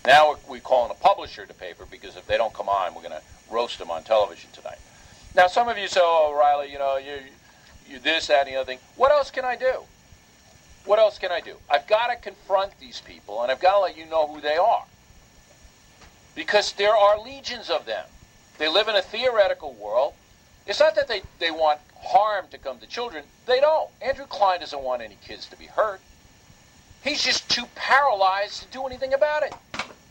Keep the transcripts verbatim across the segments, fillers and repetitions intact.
Now we're, we're calling a publisher to paper because if they don't come on, we're going to roast them on television tonight. Now, some of you say, oh, Riley, you know, you, you this, that, and the other thing. What else can I do? What else can I do? I've got to confront these people, and I've got to let you know who they are. Because there are legions of them. They live in a theoretical world. It's not that they, they want harm to come to children. They don't. Andrew Klein doesn't want any kids to be hurt. He's just too paralyzed to do anything about it.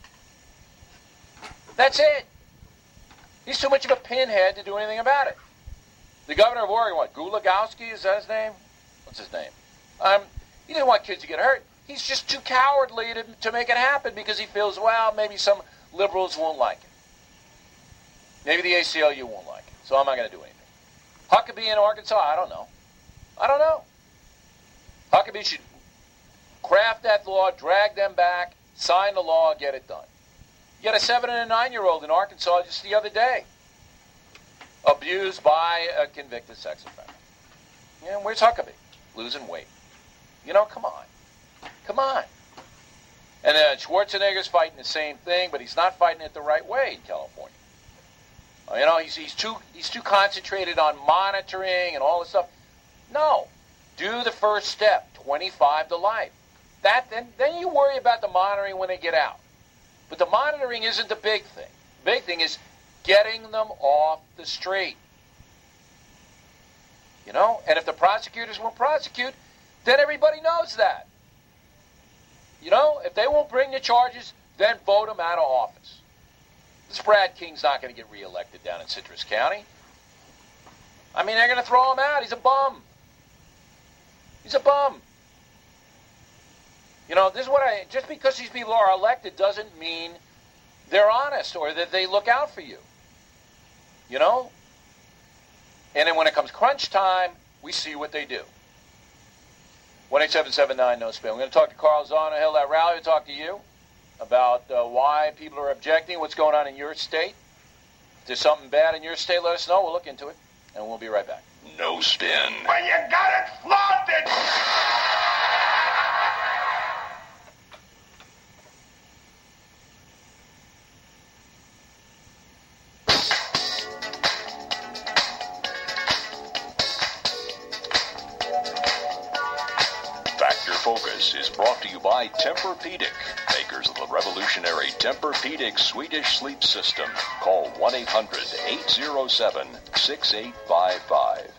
That's it. He's too much of a pinhead to do anything about it. The governor of Oregon, what, Gulagowski, is that his name? What's his name? Um, he didn't want kids to get hurt. He's just too cowardly to, to make it happen because he feels, well, maybe some liberals won't like it. Maybe the A C L U won't like it, so I'm not going to do anything. Huckabee in Arkansas, I don't know. I don't know. Huckabee should craft that law, drag them back, sign the law, get it done. You had a seven and a nine-year-old in Arkansas just the other day, abused by a convicted sex offender. You know, where's Huckabee? Losing weight. You know, come on. Come on. And then Schwarzenegger's fighting the same thing, but he's not fighting it the right way in California. You know, he's, he's too he's too concentrated on monitoring and all this stuff. No. Do the first step, twenty-five to life. That then, then you worry about the monitoring when they get out. But the monitoring isn't the big thing. The big thing is getting them off the street. You know? And if the prosecutors won't prosecute, then everybody knows that. You know? If they won't bring the charges, then vote them out of office. This Brad King's not going to get reelected down in Citrus County. I mean, they're going to throw him out. He's a bum. He's a bum. You know, this is what I... Just because these people are elected doesn't mean they're honest or that they look out for you. You know? And then when it comes crunch time, we see what they do. one eight seven seven nine no spin. We're going to talk to Carl Zana. He'll that rally. We'll talk to you about uh, why people are objecting, what's going on in your state. If there's something bad in your state, let us know. We'll look into it, and we'll be right back. No spin. When you got it flaunted! Factor Focus is brought to you by Tempur-Pedic, makers of the revolutionary Tempur-Pedic Swedish sleep system. Call one eight hundred eight oh seven six eight five five.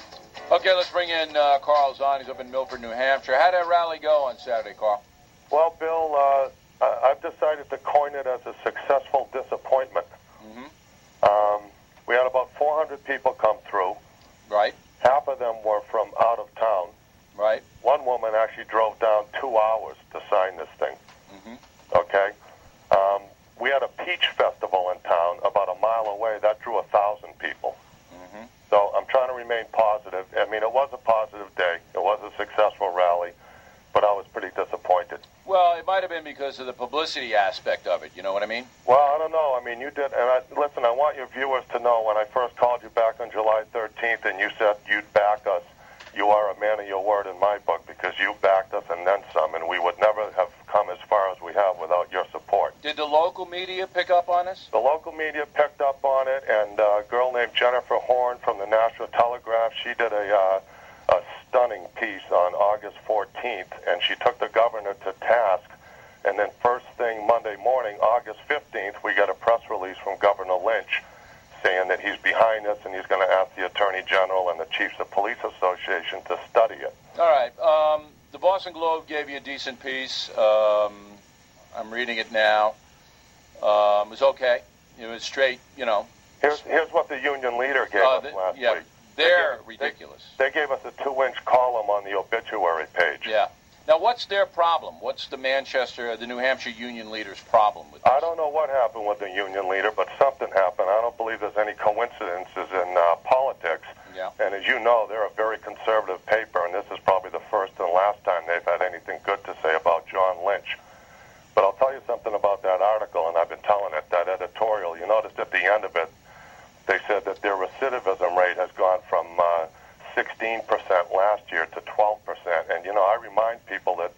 Okay, let's bring in uh, Carl Zahn. He's up in Milford, New Hampshire. How did that rally go on Saturday, Carl? Well, Bill, uh, I've decided to coin it as a successful disappointment. Mm-hmm. Um, we had about four hundred people come through. Right. Half of them were from out of town. Right. One woman actually drove down two hours to sign this thing. Mm-hmm. Okay. Um, we had a peach festival in town about a mile away. That drew a thousand people. Mm-hmm. So I'm trying to remain positive. I mean, it was a positive day. It was a successful rally, but I was pretty disappointed. Well, it might have been because of the publicity aspect of it. You know what I mean? Well, I don't know. I mean, you did. And I, listen, I want your viewers to know when I first called you back on July thirteenth and you said you'd back us, you are a man of your word in my book because you backed us and then some, and we would never have come as far as we have without your support. Did the local media pick up on this? The local media picked up on it, and uh, a girl named Jennifer Horn from the National Telegraph, she did a, uh, a stunning piece on August fourteenth, and she took the governor to task. And then first thing Monday morning, August fifteenth, we got a press release from Governor Lynch saying that he's behind us and he's going to ask the Attorney General and the Chiefs of Police Association to study it. All right. Um, the Boston Globe gave you a decent piece. Um, I'm reading it now. Um, it was okay. It was straight, you know. Here's, here's what the union leader gave uh, us the, last yeah, week. They're they gave, ridiculous. They, they gave us a two-inch column on the obituary page. Yeah. Now, what's their problem? What's the Manchester, the New Hampshire union leader's problem with this? I don't know what happened with the union leader, but something happened. I don't believe there's any coincidences in uh, politics. Yeah. And as you know, they're a very conservative paper, and this is probably the first and last time they've had anything good to say about John Lynch. But I'll tell you something about that article, and I've been telling it, that editorial. You noticed at the end of it, they said that their recidivism rate has gone from uh, sixteen percent last year to twelve percent. And, you know, I remind people that,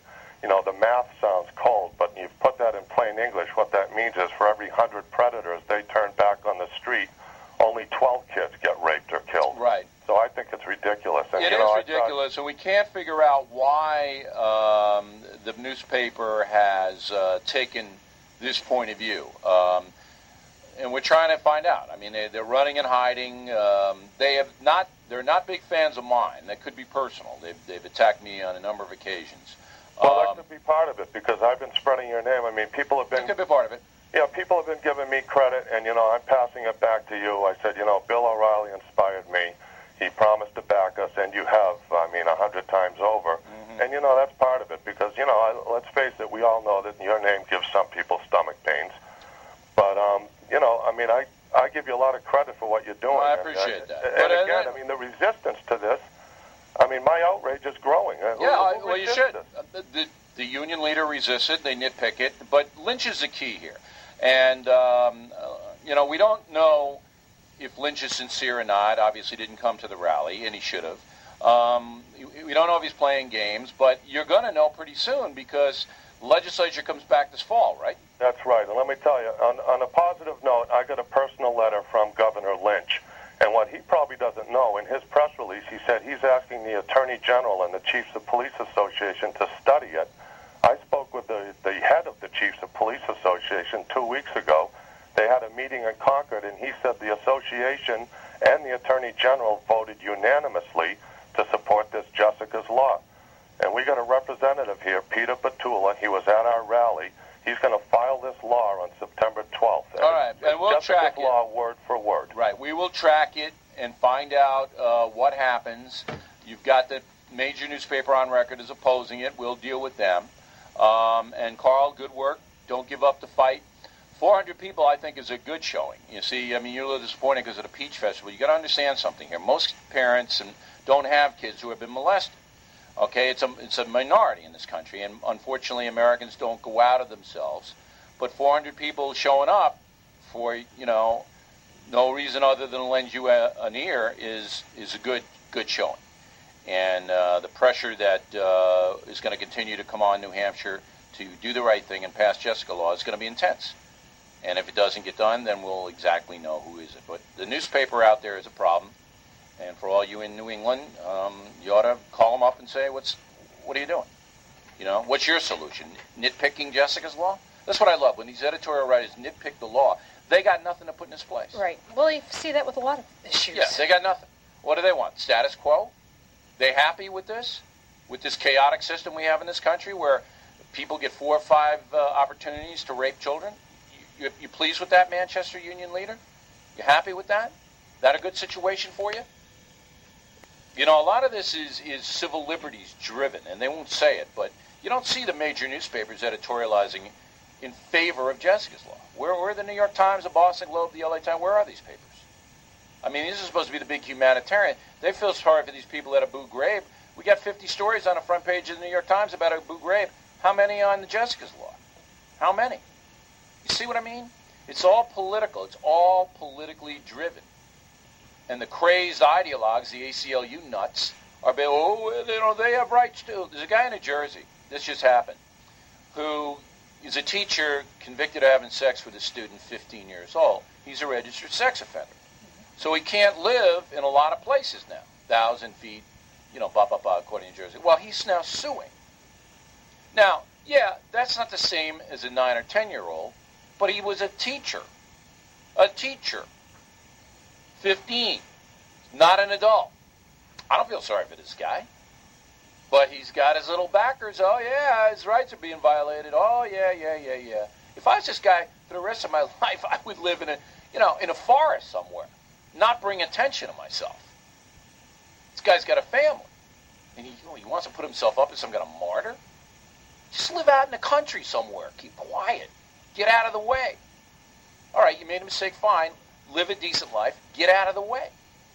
you know, the math sounds cold, but you put that in plain English, what that means is for every one hundred predators they turn back on the street, only twelve kids get raped or killed. Right. So I think it's ridiculous. And, it you is know, ridiculous, and we can't figure out why um, the newspaper has uh, taken this point of view. Um, and we're trying to find out. I mean, they, they're running and hiding. Um, they have not. They're not big fans of mine. That could be personal. They've, they've attacked me on a number of occasions. Well, um, that could be part of it, because I've been spreading your name. I mean, people have been... That could be part of it. You know, people have been giving me credit, and, you know, I'm passing it back to you. I said, you know, Bill O'Reilly inspired me. He promised to back us, and you have, I mean, a hundred times over. Mm-hmm. And, you know, that's part of it, because, you know, I, let's face it, we all know that your name gives some people stomach pains. But, um, you know, I mean, I, I give you a lot of credit for what you're doing. Well, I appreciate and, that. And, but, and again, uh, I mean, the resistance to this, I mean, my outrage is growing. Yeah, who, I, who well, you should. Uh, the, the, the union leader resisted. They nitpick it. But Lynch is the key here. And, um, uh, you know, we don't know if Lynch is sincere or not. Obviously didn't come to the rally, and he should have. Um, we don't know if he's playing games, but you're going to know pretty soon, because legislature comes back this fall, right? That's right. And let me tell you, on, on a positive note, I got a personal letter from Governor Lynch. And what he probably doesn't know, in his press release, he said he's asking the Attorney General and the Chiefs of Police Association to study it. I spoke with the, the head of the Chiefs of Police Association two weeks ago. They had a meeting in Concord, and he said the association and the Attorney General voted unanimously to support this Jessica's Law. And we got a representative here, Peter Batula. He was at our rally. He's going to file this law on September twelfth. All right, it's, it's and we'll Jessica's track Law it. word for word. Right, we will track it and find out uh, what happens. You've got the major newspaper on record as opposing it. We'll deal with them. Um, and Carl, good work. Don't give up the fight. four hundred people, I think, is a good showing. You see, I mean, you're a little disappointed because of the Peach Festival. You got to understand something here. Most parents and don't have kids who have been molested. Okay, it's a it's a minority in this country, and unfortunately, Americans don't go out of themselves. But four hundred people showing up for, you know, no reason other than to lend you a, an ear is is a good good showing. And uh, the pressure that uh, is going to continue to come on New Hampshire to do the right thing and pass Jessica Law is going to be intense. And if it doesn't get done, then we'll exactly know who is it. But the newspaper out there is a problem. And for all you in New England, um, you ought to call them up and say, "What's, what are you doing? You know, what's your solution? Nitpicking Jessica's Law?" That's what I love, when these editorial writers nitpick the law. They got nothing to put in its place. Right. Well, you see that with a lot of issues. Yeah, they got nothing. What do they want? Status quo? They happy with this? With this chaotic system we have in this country, where people get four or five uh, opportunities to rape children? You, you, you pleased with that, Manchester Union leader? You happy with that? That a good situation for you? You know, a lot of this is, is civil liberties driven, and they won't say it, but you don't see the major newspapers editorializing in favor of Jessica's Law. Where, where are the New York Times, the Boston Globe, the L A Times? Where are these papers? I mean, these are supposed to be the big humanitarian. They feel sorry for these people at Abu Ghraib. We got fifty stories on the front page of the New York Times about Abu Ghraib. How many on the Jessica's Law? How many? You see what I mean? It's all political. It's all politically driven. And the crazed ideologues, the A C L U nuts, are being, oh, you know, they have rights too. There's a guy in New Jersey, this just happened, who is a teacher convicted of having sex with a student fifteen years old. He's a registered sex offender. So he can't live in a lot of places now. Thousand feet, you know, blah, blah, blah, according to Jersey. Well, he's now suing. Now, yeah, that's not the same as a nine or ten-year-old, but he was a teacher. A teacher. fifteen. Not an adult. I don't feel sorry for this guy. But he's got his little backers. Oh, yeah, his rights are being violated. Oh, yeah, yeah, yeah, yeah. If I was this guy for the rest of my life, I would live in a, you know, in a forest somewhere, not bring attention to myself. This guy's got a family, and he, you know, he wants to put himself up as some kind of martyr. Just live out in the country somewhere. Keep quiet. Get out of the way. All right, you made a mistake, fine. Live a decent life. Get out of the way.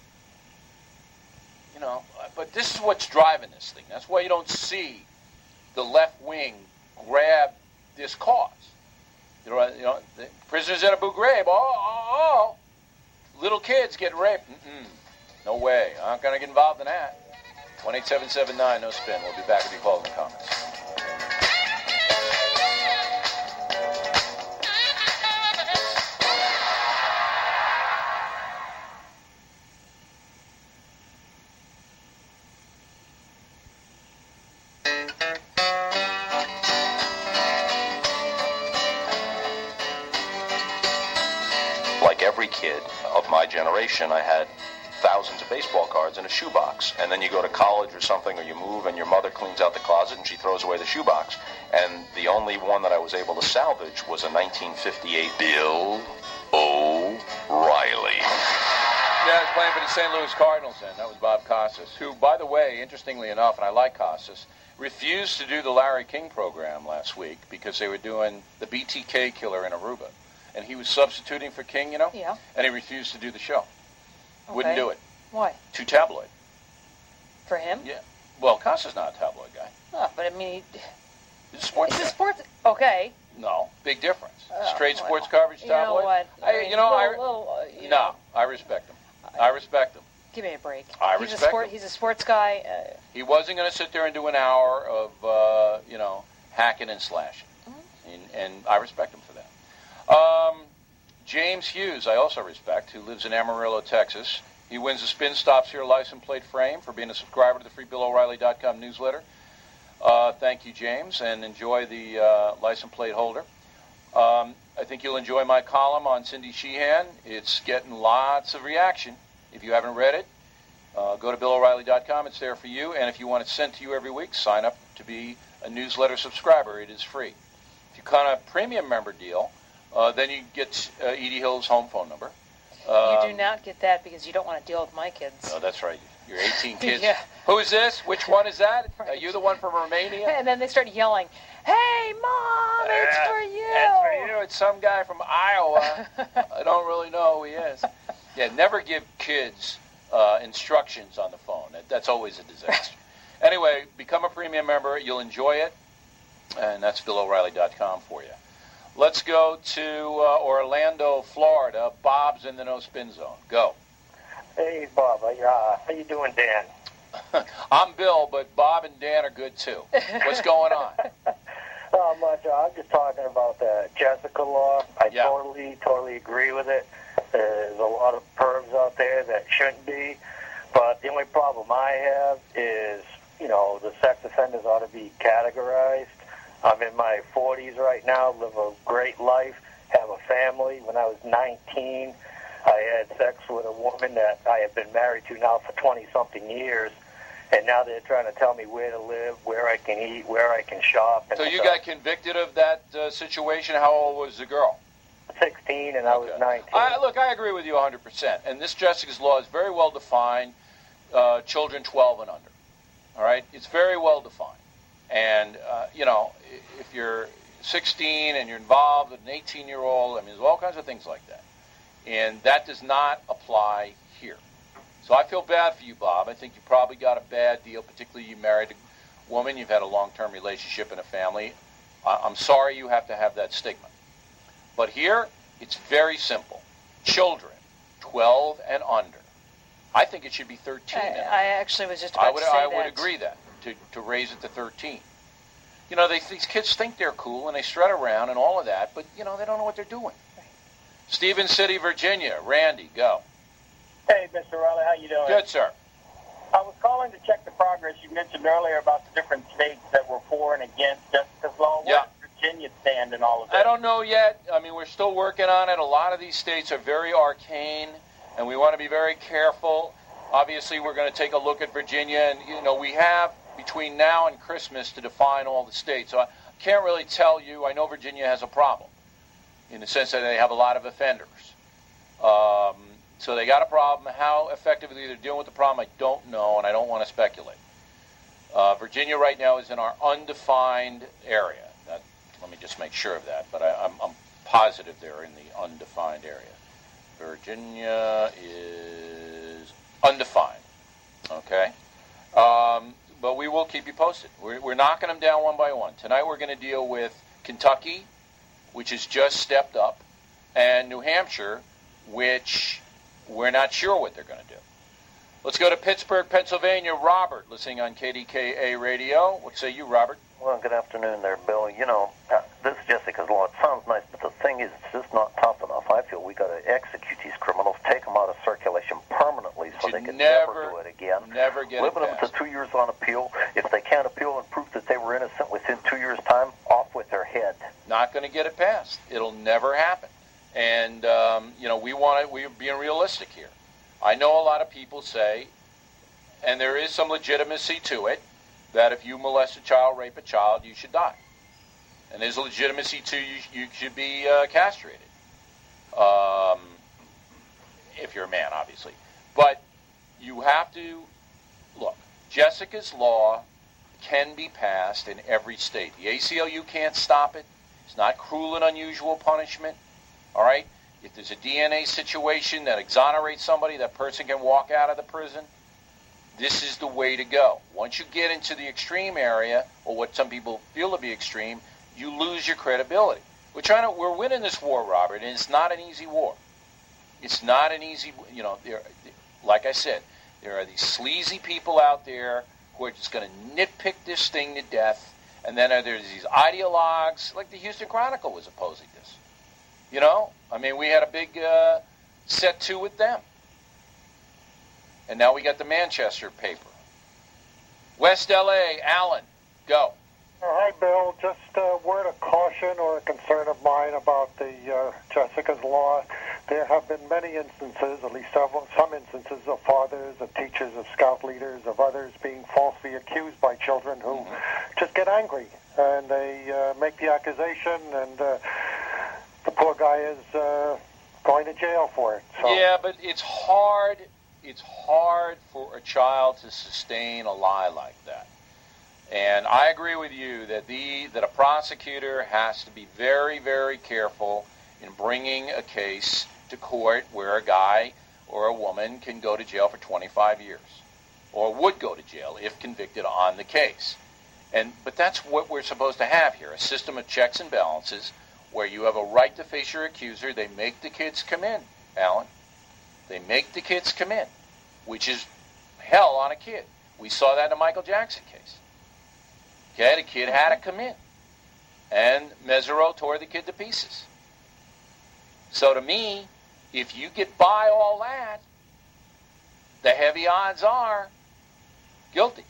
You know, but this is what's driving this thing. That's why you don't see the left wing grab this cause. You know, you know the prisoners at Abu Ghraib, oh, oh, oh, little kids get raped. Mm-mm. No way. I'm not going to get involved in that. one eight seven seven nine, no spin. We'll be back with your calls and comments. like every kid of my generation, I had thousands of baseball cards in a shoebox. And then you go to college or something, or you move, and your mother cleans out the closet and she throws away the shoebox. And the only one that I was able to salvage was a nineteen fifty-eight Bill O'Reilly. Yeah, I was playing for the Saint Louis Cardinals then. That was Bob Costas, who, by the way, interestingly enough, and I like Costas, refused to do the Larry King program last week because they were doing the B T K killer in Aruba. And he was substituting for King, you know? Yeah. And he refused to do the show. Okay. Wouldn't do it. Why? Too tabloid. For him? Yeah. Well, Costas not a tabloid guy. Oh, but I mean, he, He's a sports it's a guy. sports. Okay. No, big difference. Oh, Straight well, sports coverage, You know tabloid. what? I, mean, you know, I, little, little, uh, you no, know, I respect him. I respect him. give me a break. I he's respect a sport, him. He's a sports guy. Uh, He wasn't going to sit there and do an hour of, uh, you know, hacking and slashing. Mm-hmm. And, and I respect him for that. Um, James Hughes, I also respect, who lives in Amarillo, Texas. He wins the Spin Stops Here license plate frame for being a subscriber to the free Bill O'Reilly dot com newsletter. Uh, thank you, James, and enjoy the uh, license plate holder. Um, I think you'll enjoy my column on Cindy Sheehan. It's getting lots of reaction. If you haven't read it, uh, go to Bill O'Reilly dot com. It's there for you. And if you want it sent to you every week, sign up to be a newsletter subscriber. It is free. If you kind of premium member deal, uh, then you get uh, Edie Hill's home phone number. Um, you do not get that because you don't want to deal with my kids. No, that's right. You're eighteen kids. Yeah. Who's this? Which one is that? Right. Are you the one from Romania? And then they start yelling, "Hey, Mom, it's Uh, for you!" It's for you. It's some guy from Iowa. I don't really know who he is. Yeah, never give kids uh, instructions on the phone. That, that's always a disaster. Anyway, become a premium member. You'll enjoy it. And that's Bill O'Reilly dot com for you. Let's go to uh, Orlando, Florida. Bob's in the No Spin Zone. Go. Hey, Bob. Uh, how you doing, Dan? I'm Bill, but Bob and Dan are good too. What's going on? Not much. Uh, I'm just talking about the Jessica law. I Yeah. totally, totally agree with it. There's a lot of pervs out there that shouldn't be. But the only problem I have is, you know, the sex offenders ought to be categorized. I'm in my forties right now, live a great life, have a family. When I was nineteen, I had sex with a woman that I have been married to now for twenty-something years. And now they're trying to tell me where to live, where I can eat, where I can shop. And So you stuff. got convicted of that uh, situation. How old was the girl? sixteen, and I was Okay. nineteen. I, look, I agree with you one hundred percent. And this Jessica's law is very well defined, uh, children twelve and under. All right? It's very well defined. And, uh, you know, if you're sixteen and you're involved with an eighteen-year-old, I mean, there's all kinds of things like that. And that does not apply here. So I feel bad for you, Bob. I think you probably got a bad deal, particularly you married a woman, you've had a long-term relationship and a family. I- I'm sorry you have to have that stigma. But here, it's very simple. Children, twelve and under. I think it should be thirteen. I, and under. I actually was just about I would, to say I that. would agree that, to, to raise it to thirteen. You know, they, these kids think they're cool, and they strut around and all of that, but, you know, they don't know what they're doing. Right. Stephen City, Virginia. Randy, go. Hey, Mister Riley, how you doing? Good, sir. I was calling to check the progress you mentioned earlier about the different states that were for and against Jessica's law. Where Yeah. does Virginia stand in all of I this? don't know yet. I mean, we're still working on it. A lot of these states are very arcane, and we want to be very careful. Obviously, we're going to take a look at Virginia, and, you know, we have between now and Christmas to define all the states. So I can't really tell you. I know Virginia has a problem in the sense that they have a lot of offenders. Um, so they got a problem. How effectively they're dealing with the problem, I don't know, and I don't want to speculate. Uh, Virginia right now is in our undefined area. That, let me just make sure of that, but I, I'm, I'm positive they're in the undefined area. Virginia is undefined, okay? Um, but we will keep you posted. We're, we're knocking them down one by one. Tonight we're going to deal with Kentucky, which has just stepped up, and New Hampshire, which we're not sure what they're going to do. Let's go to Pittsburgh, Pennsylvania. Robert, listening on K D K A Radio. What say you, Robert? Well, good afternoon there, Bill. You know, uh, this Jessica's law, it sounds nice, but the thing is, it's just not tough enough. I feel we got to execute these criminals, take them out of circulation permanently so Should they can never, never do it again. Never get Limit it them passed. to two years on appeal. If they can't appeal and prove that they were innocent within two years' time, off with their head. Not going to get it passed. It'll never happen. And, um, you know, we want to, we're being realistic here. I know a lot of people say, and there is some legitimacy to it, that if you molest a child, rape a child, you should die. And there's a legitimacy to you, you should be uh, castrated. Um, if you're a man, obviously. But you have to, look, Jessica's Law can be passed in every state. The A C L U can't stop it. It's not cruel and unusual punishment. All right? If there's a D N A situation that exonerates somebody, that person can walk out of the prison. This is the way to go. Once you get into the extreme area, or what some people feel to be extreme, you lose your credibility. We're trying to, we're winning this war, Robert, and it's not an easy war. It's not an easy, you know, there, like I said, there are these sleazy people out there who are just going to nitpick this thing to death, and then there's these ideologues, like the Houston Chronicle was opposing this. You know? I mean, we had a big uh, set to with them. And now we got the Manchester paper. West L A, Alan, go. Hi, Bill. Just a word of caution or a concern of mine about the uh, Jessica's Law. There have been many instances, at least several, some instances of fathers, of teachers, of scout leaders, of others being falsely accused by children who mm-hmm. just get angry and they uh, make the accusation, and uh, the poor guy is uh, going to jail for it. So. Yeah, but it's hard. It's hard for a child to sustain a lie like that. And I agree with you that the that a prosecutor has to be very, very careful in bringing a case to court where a guy or a woman can go to jail for twenty-five years, or would go to jail if convicted on the case. And but that's what we're supposed to have here, a system of checks and balances where you have a right to face your accuser. They make the kids come in, Alan. They make the kids come in, which is hell on a kid. We saw that in the Michael Jackson case. Okay, the kid had to come in. And Mesereau tore the kid to pieces. So to me, if you get by all that, the heavy odds are guilty.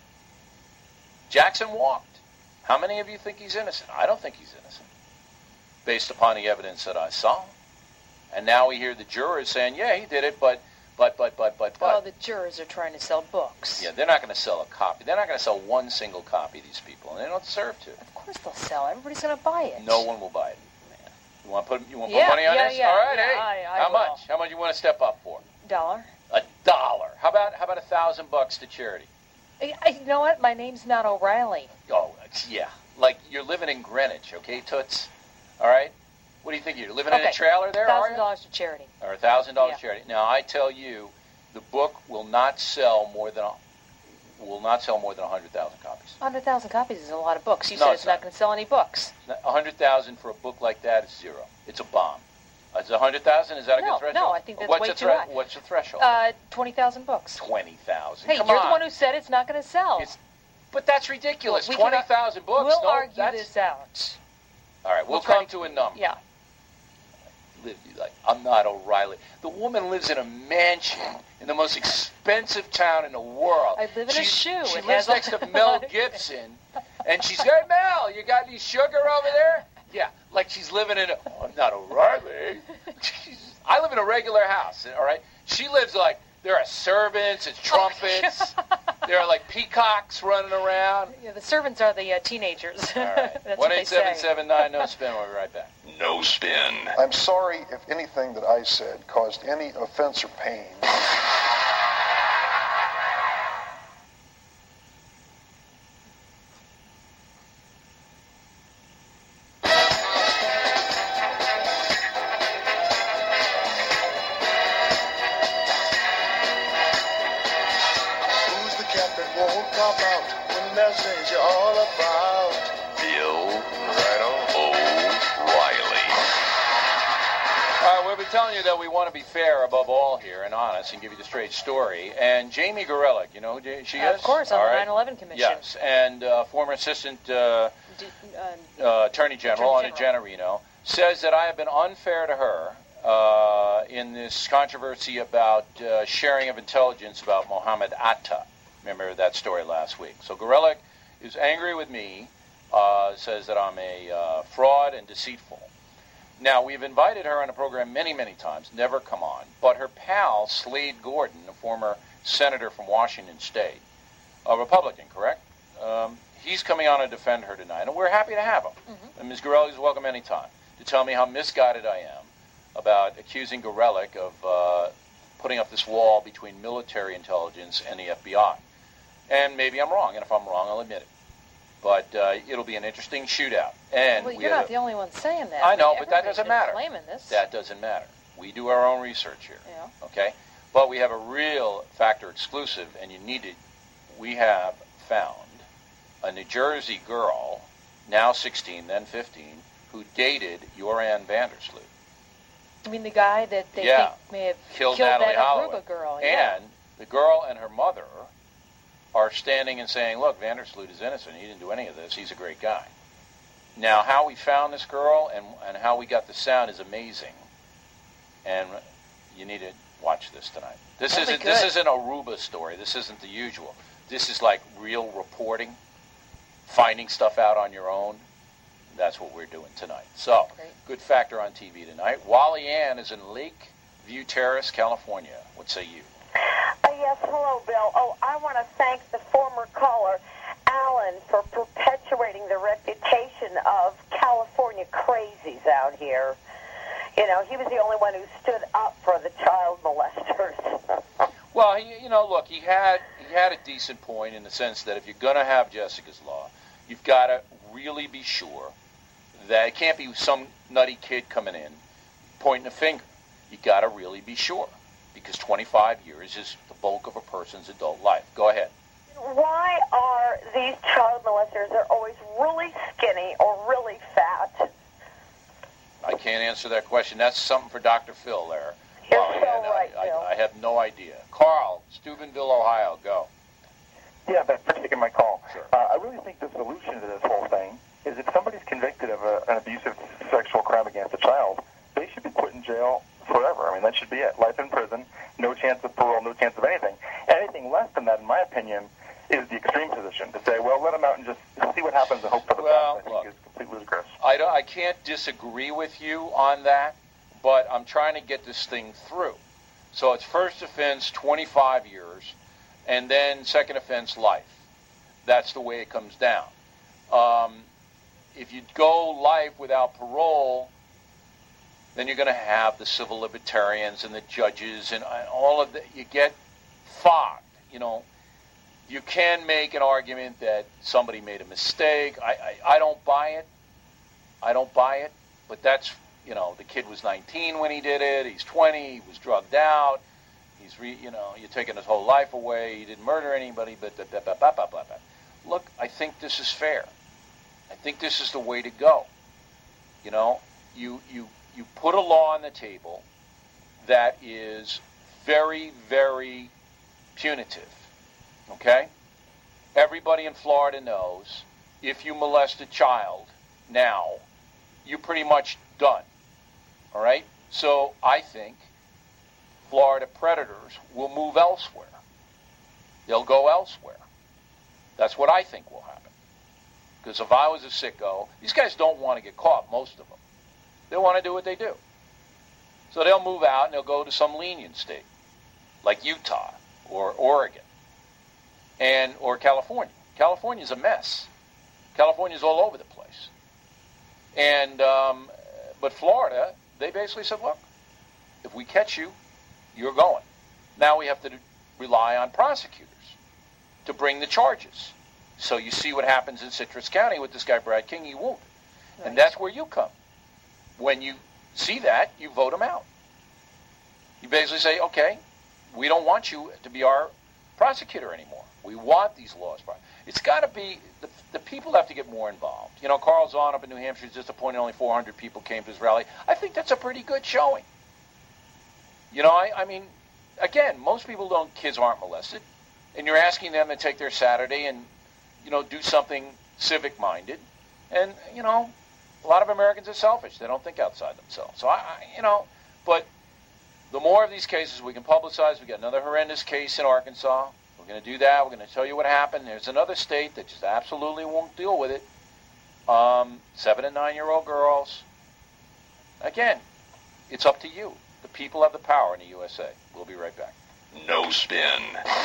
Jackson walked. How many of you think he's innocent? I don't think he's innocent, based upon the evidence that I saw. And now we hear the jurors saying, yeah, he did it, but, but, but, but, but, but. Oh, the jurors are trying to sell books. Yeah, they're not going to sell a copy. They're not going to sell one single copy, these people, and they don't deserve to. Of course they'll sell it. Everybody's going to buy it. No one will buy it. Man. You want to put, you want to yeah, put money on yeah, this? Yeah, All right, yeah, hey, I, I how will. much? How much you want to step up for? Dollar. A dollar. How about how about a thousand bucks to charity? I, I, you know what? My name's not O'Reilly. Oh, yeah. Like you're living in Greenwich, okay, Toots? All right? What do you think? You're living okay. in a trailer there, are you? one thousand dollars to charity. Or a thousand dollars Yeah. charity. Now, I tell you, the book will not sell more than a, will not sell more than a hundred thousand copies. one hundred thousand copies is a lot of books. You No, said it's it's not not. going to sell any books. A hundred thousand for a book like that is zero. It's a bomb. Uh, is a hundred thousand? Is that a No, good threshold? no, I think that's what's way the too high. What's the threshold? Uh, twenty thousand books. Twenty thousand. Hey, Come you're on. the one who said it's not going to sell. It's, but that's ridiculous. Well, we can- Twenty thousand books. We'll no, argue that's, this out. All right, we'll, We'll try come to a number. Yeah. Live, like, I'm not O'Reilly. The woman lives in a mansion in the most expensive town in the world. I live in a She's- shoe. She It lives has a- next to Mel Gibson, and she's got, Mel, you got any sugar over there? Yeah, like she's living in a, oh, I'm not O'Reilly. She's, I live in a regular house, all right? She lives like, there are servants and trumpets. There are like peacocks running around. Yeah, the servants are the uh, teenagers. All right. That's what one they eight seven say. seven nine, no spin. We'll be right back. No spin. I'm sorry if anything that I said caused any offense or pain. Who's the cat that won't cop out when there's danger all about? Bill right O'Reilly. All right, we'll be telling you that we want to be fair above all here and honest and give you the straight story. And Jamie Gorelick, you know who she is? Of course, on All the right. nine eleven Commission. Yes, and uh, former assistant uh, D- uh, uh, Attorney General Attorney on Generino, says that I have been unfair to her uh, in this controversy about uh, sharing of intelligence about Mohammed Atta. Remember that story last week. So Gorelick is angry with me, uh, says that I'm a uh, fraud and deceitful. Now, we've invited her on the program many, many times, never come on. But her pal, Slade Gordon, a former senator from Washington State, a Republican, correct? Um, he's coming on to defend her tonight, and we're happy to have him. Mm-hmm. And Miz Gorelick is welcome anytime to tell me how misguided I am about accusing Gorelick of uh, putting up this wall between military intelligence and the F B I. And maybe I'm wrong, and if I'm wrong, I'll admit it. But uh, it'll be an interesting shootout. And well, we you're not a, the only one saying that. I know, I mean, but that doesn't matter. Claiming this. That doesn't matter. We do our own research here. Yeah. Okay? But we have a real factor exclusive, and you need it. We have found a New Jersey girl, now sixteen, then fifteen, who dated Joran Vandersloot. You mean the guy that they yeah. think may have killed, killed Natalie that Holloway. Aruba girl? Yeah. And the girl and her mother are standing and saying, look, Vandersloot is innocent. He didn't do any of this. He's a great guy. Now, how we found this girl and, and how we got the sound is amazing. And you need to watch this tonight. This That'd isn't be good. This isn't a Aruba story. This isn't the usual. This is like real reporting, finding stuff out on your own. That's what we're doing tonight. So, Great. Good Factor on T V tonight. Wally Ann is in Lakeview Terrace, California. What say you? Uh, yes, hello, Bill. Oh, I want to thank the former caller, Alan, for perpetuating the reputation of California crazies out here. You know, he was the only one who stood up for the child molesters. Well, he, you know, look, he had he had a decent point in the sense that if you're going to have Jessica's Law, you've got to really be sure that it can't be some nutty kid coming in pointing a finger. You got to really be sure, because twenty-five years is the bulk of a person's adult life. Go ahead. Why are these child molesters, they're always really skinny or really fat? I can't answer that question. That's something for Doctor Phil there. You're Well, so and right, I, Bill. I, I have no idea. Carl, Steubenville, Ohio, go. Yeah, thanks for taking my call. Sure. Uh, I really think the solution to this whole thing is if somebody's convicted of a, an abusive sexual crime against a child, they should be put in jail forever. I mean, that should be it. Life in prison, no chance of parole, no chance of anything. Anything less than that, in my opinion, is the extreme position. To say, well, let them out and just see what happens and hope for the Well, best, I look. think is completely ludicrous. I, don't, I can't disagree with you on that, but I'm trying to get this thing through. So it's first offense, twenty-five years, and then second offense, life. That's the way it comes down. Um, if you go life without parole, then you're going to have the civil libertarians and the judges and all of that. You get fogged. You know, you can make an argument that somebody made a mistake. I, I, I don't buy it. I don't buy it. But that's, you know, the kid was nineteen when he did it. He's twenty. He was drugged out. He's, re, you know, you're taking his whole life away. He didn't murder anybody. But blah, blah, blah, blah, blah, blah. Look, I think this is fair. I think this is the way to go. You know, you you you put a law on the table that is very, very punitive. Okay? Everybody in Florida knows if you molest a child now, you're pretty much done. All right? So I think Florida predators will move elsewhere. They'll go elsewhere. That's what I think will happen. Because if I was a sicko, these guys don't want to get caught, most of them. They want to do what they do. So they'll move out and they'll go to some lenient state, like Utah or Oregon, and or California. California's a mess. California's all over the place. And um, but Florida, they basically said, look, if we catch you, you're going. Now we have to rely on prosecutors to bring the charges. So you see what happens in Citrus County with this guy Brad King, he won't. Right. And that's where you come. When you see that, you vote him out. You basically say, okay, we don't want you to be our prosecutor anymore. We want these laws. It's got to be, the, the people have to get more involved. You know, Carl Zahn up in New Hampshire is disappointed only four hundred people came to his rally. I think that's a pretty good showing. You know, I, I mean, again, most people don't, kids aren't molested. And you're asking them to take their Saturday and, you know, do something civic-minded. And, you know, a lot of Americans are selfish. They don't think outside themselves. So, I, I you know, but the more of these cases we can publicize, we got another horrendous case in Arkansas. We're going to do that. We're going to tell you what happened. There's another state that just absolutely won't deal with it. Um, seven and nine-year-old girls. Again, it's up to you. The people have the power in the U S A. We'll be right back. No spin.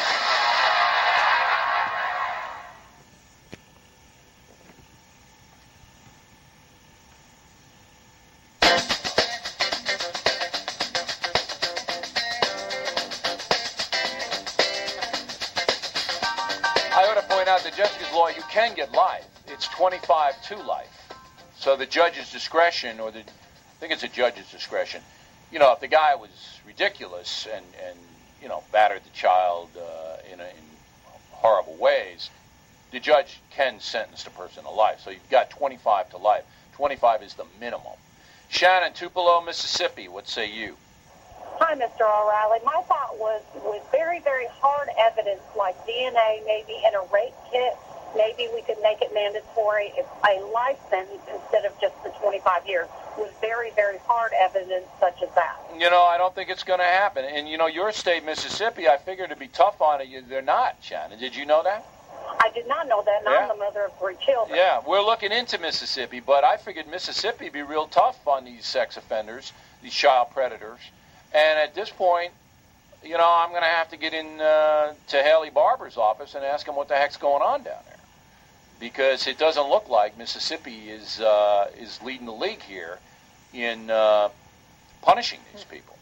I ought to point out that Jessica's Law, you can get life. It's twenty-five to life. So the judge's discretion, or the, I think it's a judge's discretion, you know, if the guy was ridiculous and, and you know, battered the child uh, in, a, in horrible ways, the judge can sentence the person to life. So you've got twenty-five to life. twenty-five is the minimum. Shannon, Tupelo, Mississippi, what say you? Hi, Mister O'Reilly. My thought was with very, very hard evidence like D N A, maybe in a rape kit, maybe we could make it mandatory if a life sentence instead of just the twenty-five years with very, very hard evidence such as that. You know, I don't think it's going to happen. And, you know, your state, Mississippi, I figured to be tough on it. They're not, Shannon. Did you know that? I did not know that, and Yeah. I'm the mother of three children. Yeah, we're looking into Mississippi, but I figured Mississippi would be real tough on these sex offenders, these child predators. And at this point, you know, I'm going to have to get in uh, to Haley Barber's office and ask him what the heck's going on down there. Because it doesn't look like Mississippi is uh, is leading the league here in uh, punishing these people.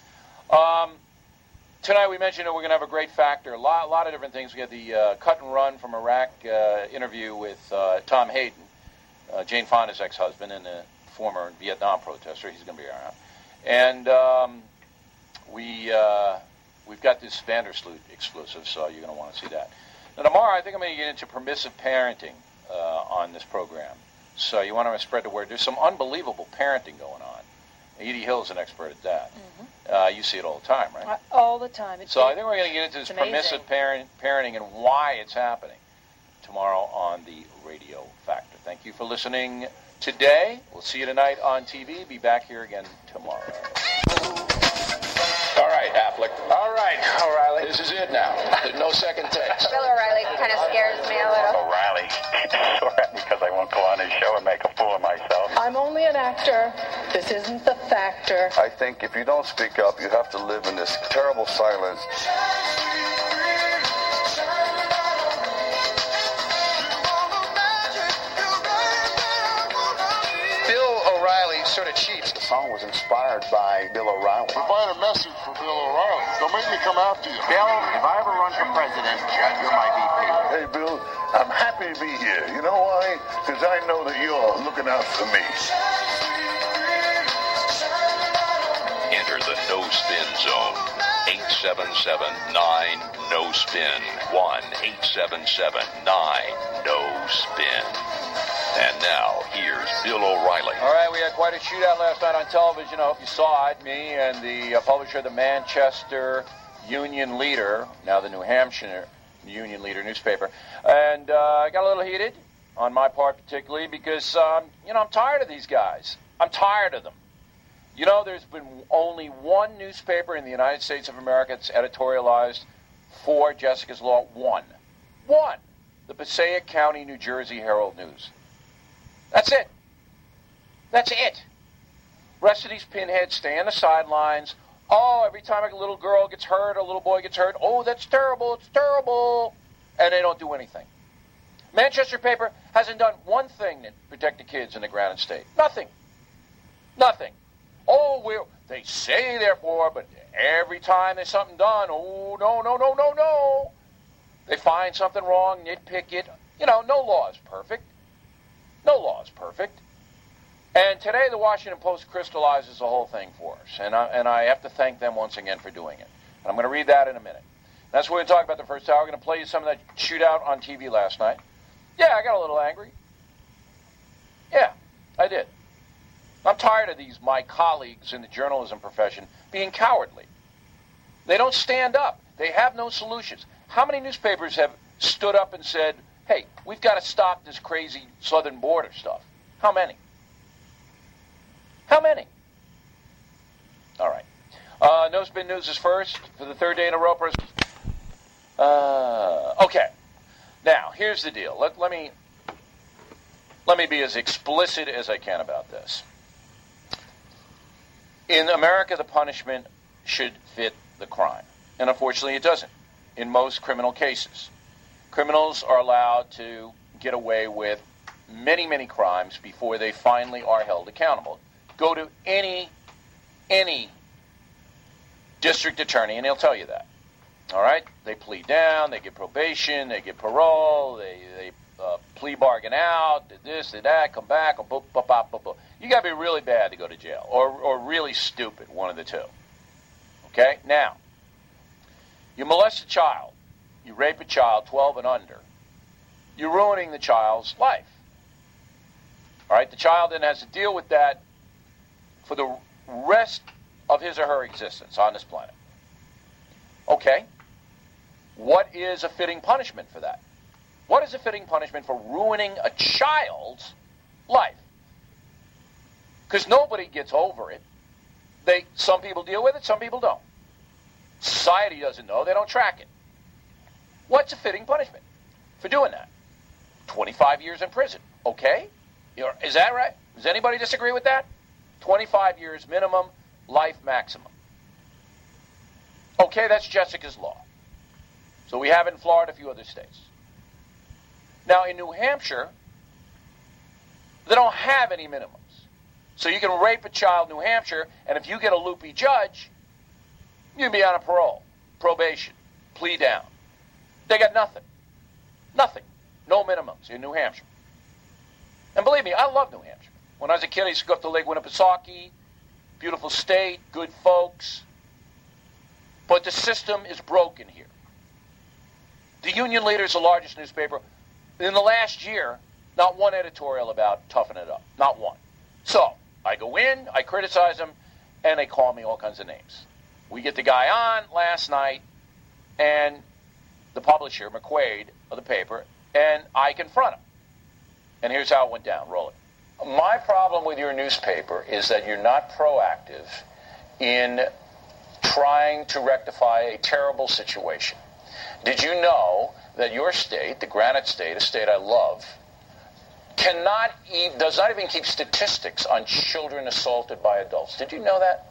Um, tonight we mentioned that we're going to have a great factor, a lot, a lot of different things. We had the uh, cut and run from Iraq uh, interview with uh, Tom Hayden, uh, Jane Fonda's ex-husband and a former Vietnam protester. He's going to be around. And um, we, uh, we've got this Vandersloot exclusive, so you're going to want to see that. Now, tomorrow, I think I'm going to get into permissive parenting uh, on this program. So you want to spread the word. There's some unbelievable parenting going on. Edie Hill's an expert at that. Mm-hmm. Uh, you see it all the time, right? All the time. It's, so I think we're going to get into this amazing. permissive parent, parenting and why it's happening tomorrow on the Radio Factor. Thank you for listening today. We'll see you tonight on T V. Be back here again tomorrow. All right, Affleck. All right, O'Reilly. This is it now. There's no second takes. Bill O'Reilly kind of scares me a little. O'Reilly, sore at me because I won't go on his show and make a fool of myself. I'm only an actor. This isn't the factor. I think if you don't speak up, you have to live in this terrible silence. Bill O'Reilly sort of cheats. The song was inspired by Bill O'Reilly. Provide a message for Bill O'Reilly. Don't make me come after you. Bill, if I ever run for president, you're my V P. Hey, Bill, I'm happy to be here. You know why? Because I know that you're looking out for me. Enter the no spin zone. eight seven seven nine no spin. one eight seven seven nine no spin. And now, here's Bill O'Reilly. All right, we had quite a shootout last night on television. I hope you saw it. Me and the uh, publisher of the Manchester Union Leader, now the New Hampshire Union Leader newspaper. And uh, I got a little heated on my part particularly because, um, you know, I'm tired of these guys. I'm tired of them. You know, there's been only one newspaper in the United States of America that's editorialized for Jessica's Law. One. One. The Passaic County, New Jersey Herald News. That's it. That's it. Rest of these pinheads stay on the sidelines. Oh, every time a little girl gets hurt, a little boy gets hurt, oh, that's terrible, it's terrible. And they don't do anything. Manchester paper hasn't done one thing to protect the kids in the Granite State. Nothing. Nothing. Oh, we're, they say they're for, but every time there's something done, oh, no, no, no, no, no. They find something wrong, nitpick it. You know, no law is perfect. No law is perfect. And today the Washington Post crystallizes the whole thing for us. And I, and I have to thank them once again for doing it. And I'm going to read that in a minute. That's what we're going to talk about the first hour. We're going to play you some of that shootout on T V last night. Yeah, I got a little angry. Yeah, I did. I'm tired of these, my colleagues in the journalism profession, being cowardly. They don't stand up. They have no solutions. How many newspapers have stood up and said, hey, we've got to stop this crazy southern border stuff? How many? How many? All right. Uh, No Spin News is first for the third day in a row. Uh, okay. Now, here's the deal. Let, let me let me be as explicit as I can about this. In America, the punishment should fit the crime. And unfortunately, it doesn't in most criminal cases. Criminals are allowed to get away with many, many crimes before they finally are held accountable. Go to any, any district attorney, and he'll tell you that. All right? They plead down, they get probation, they get parole, they, they uh, plea bargain out, did this, did that, come back, boop, boop, boop, boop, boop. You got to be really bad to go to jail, or, or really stupid, one of the two. Okay? Now, you molest a child, you rape a child, twelve and under, you're ruining the child's life. All right? The child then has to deal with that for the rest of his or her existence on this planet. Okay. What is a fitting punishment for that? What is a fitting punishment for ruining a child's life? Because nobody gets over it. They, some people deal with it, some people don't. Society doesn't know, they don't track it. What's a fitting punishment for doing that? twenty-five years in prison. Okay? You're, is that right? Does anybody disagree with that? twenty-five years minimum, life maximum. Okay, that's Jessica's law. So we have it in Florida, a few other states. Now, in New Hampshire, they don't have any minimums. So you can rape a child in New Hampshire, and if you get a loopy judge, you can be on a parole, probation, plea down. They got nothing. Nothing. No minimums in New Hampshire. And believe me, I love New Hampshire. When I was a kid, I used to go up to Lake Winnipesaukee. Beautiful state, good folks. But the system is broken here. The Union Leader is the largest newspaper. In the last year, not one editorial about toughen it up. Not one. So, I go in, I criticize them, and they call me all kinds of names. We get the guy on last night, and the publisher, McQuaid, of the paper, and I confront him. And here's how it went down. Roll it. My problem with your newspaper is that you're not proactive in trying to rectify a terrible situation. Did you know that your state, the Granite State, a state I love, cannot e- does not even keep statistics on children assaulted by adults? Did you know that?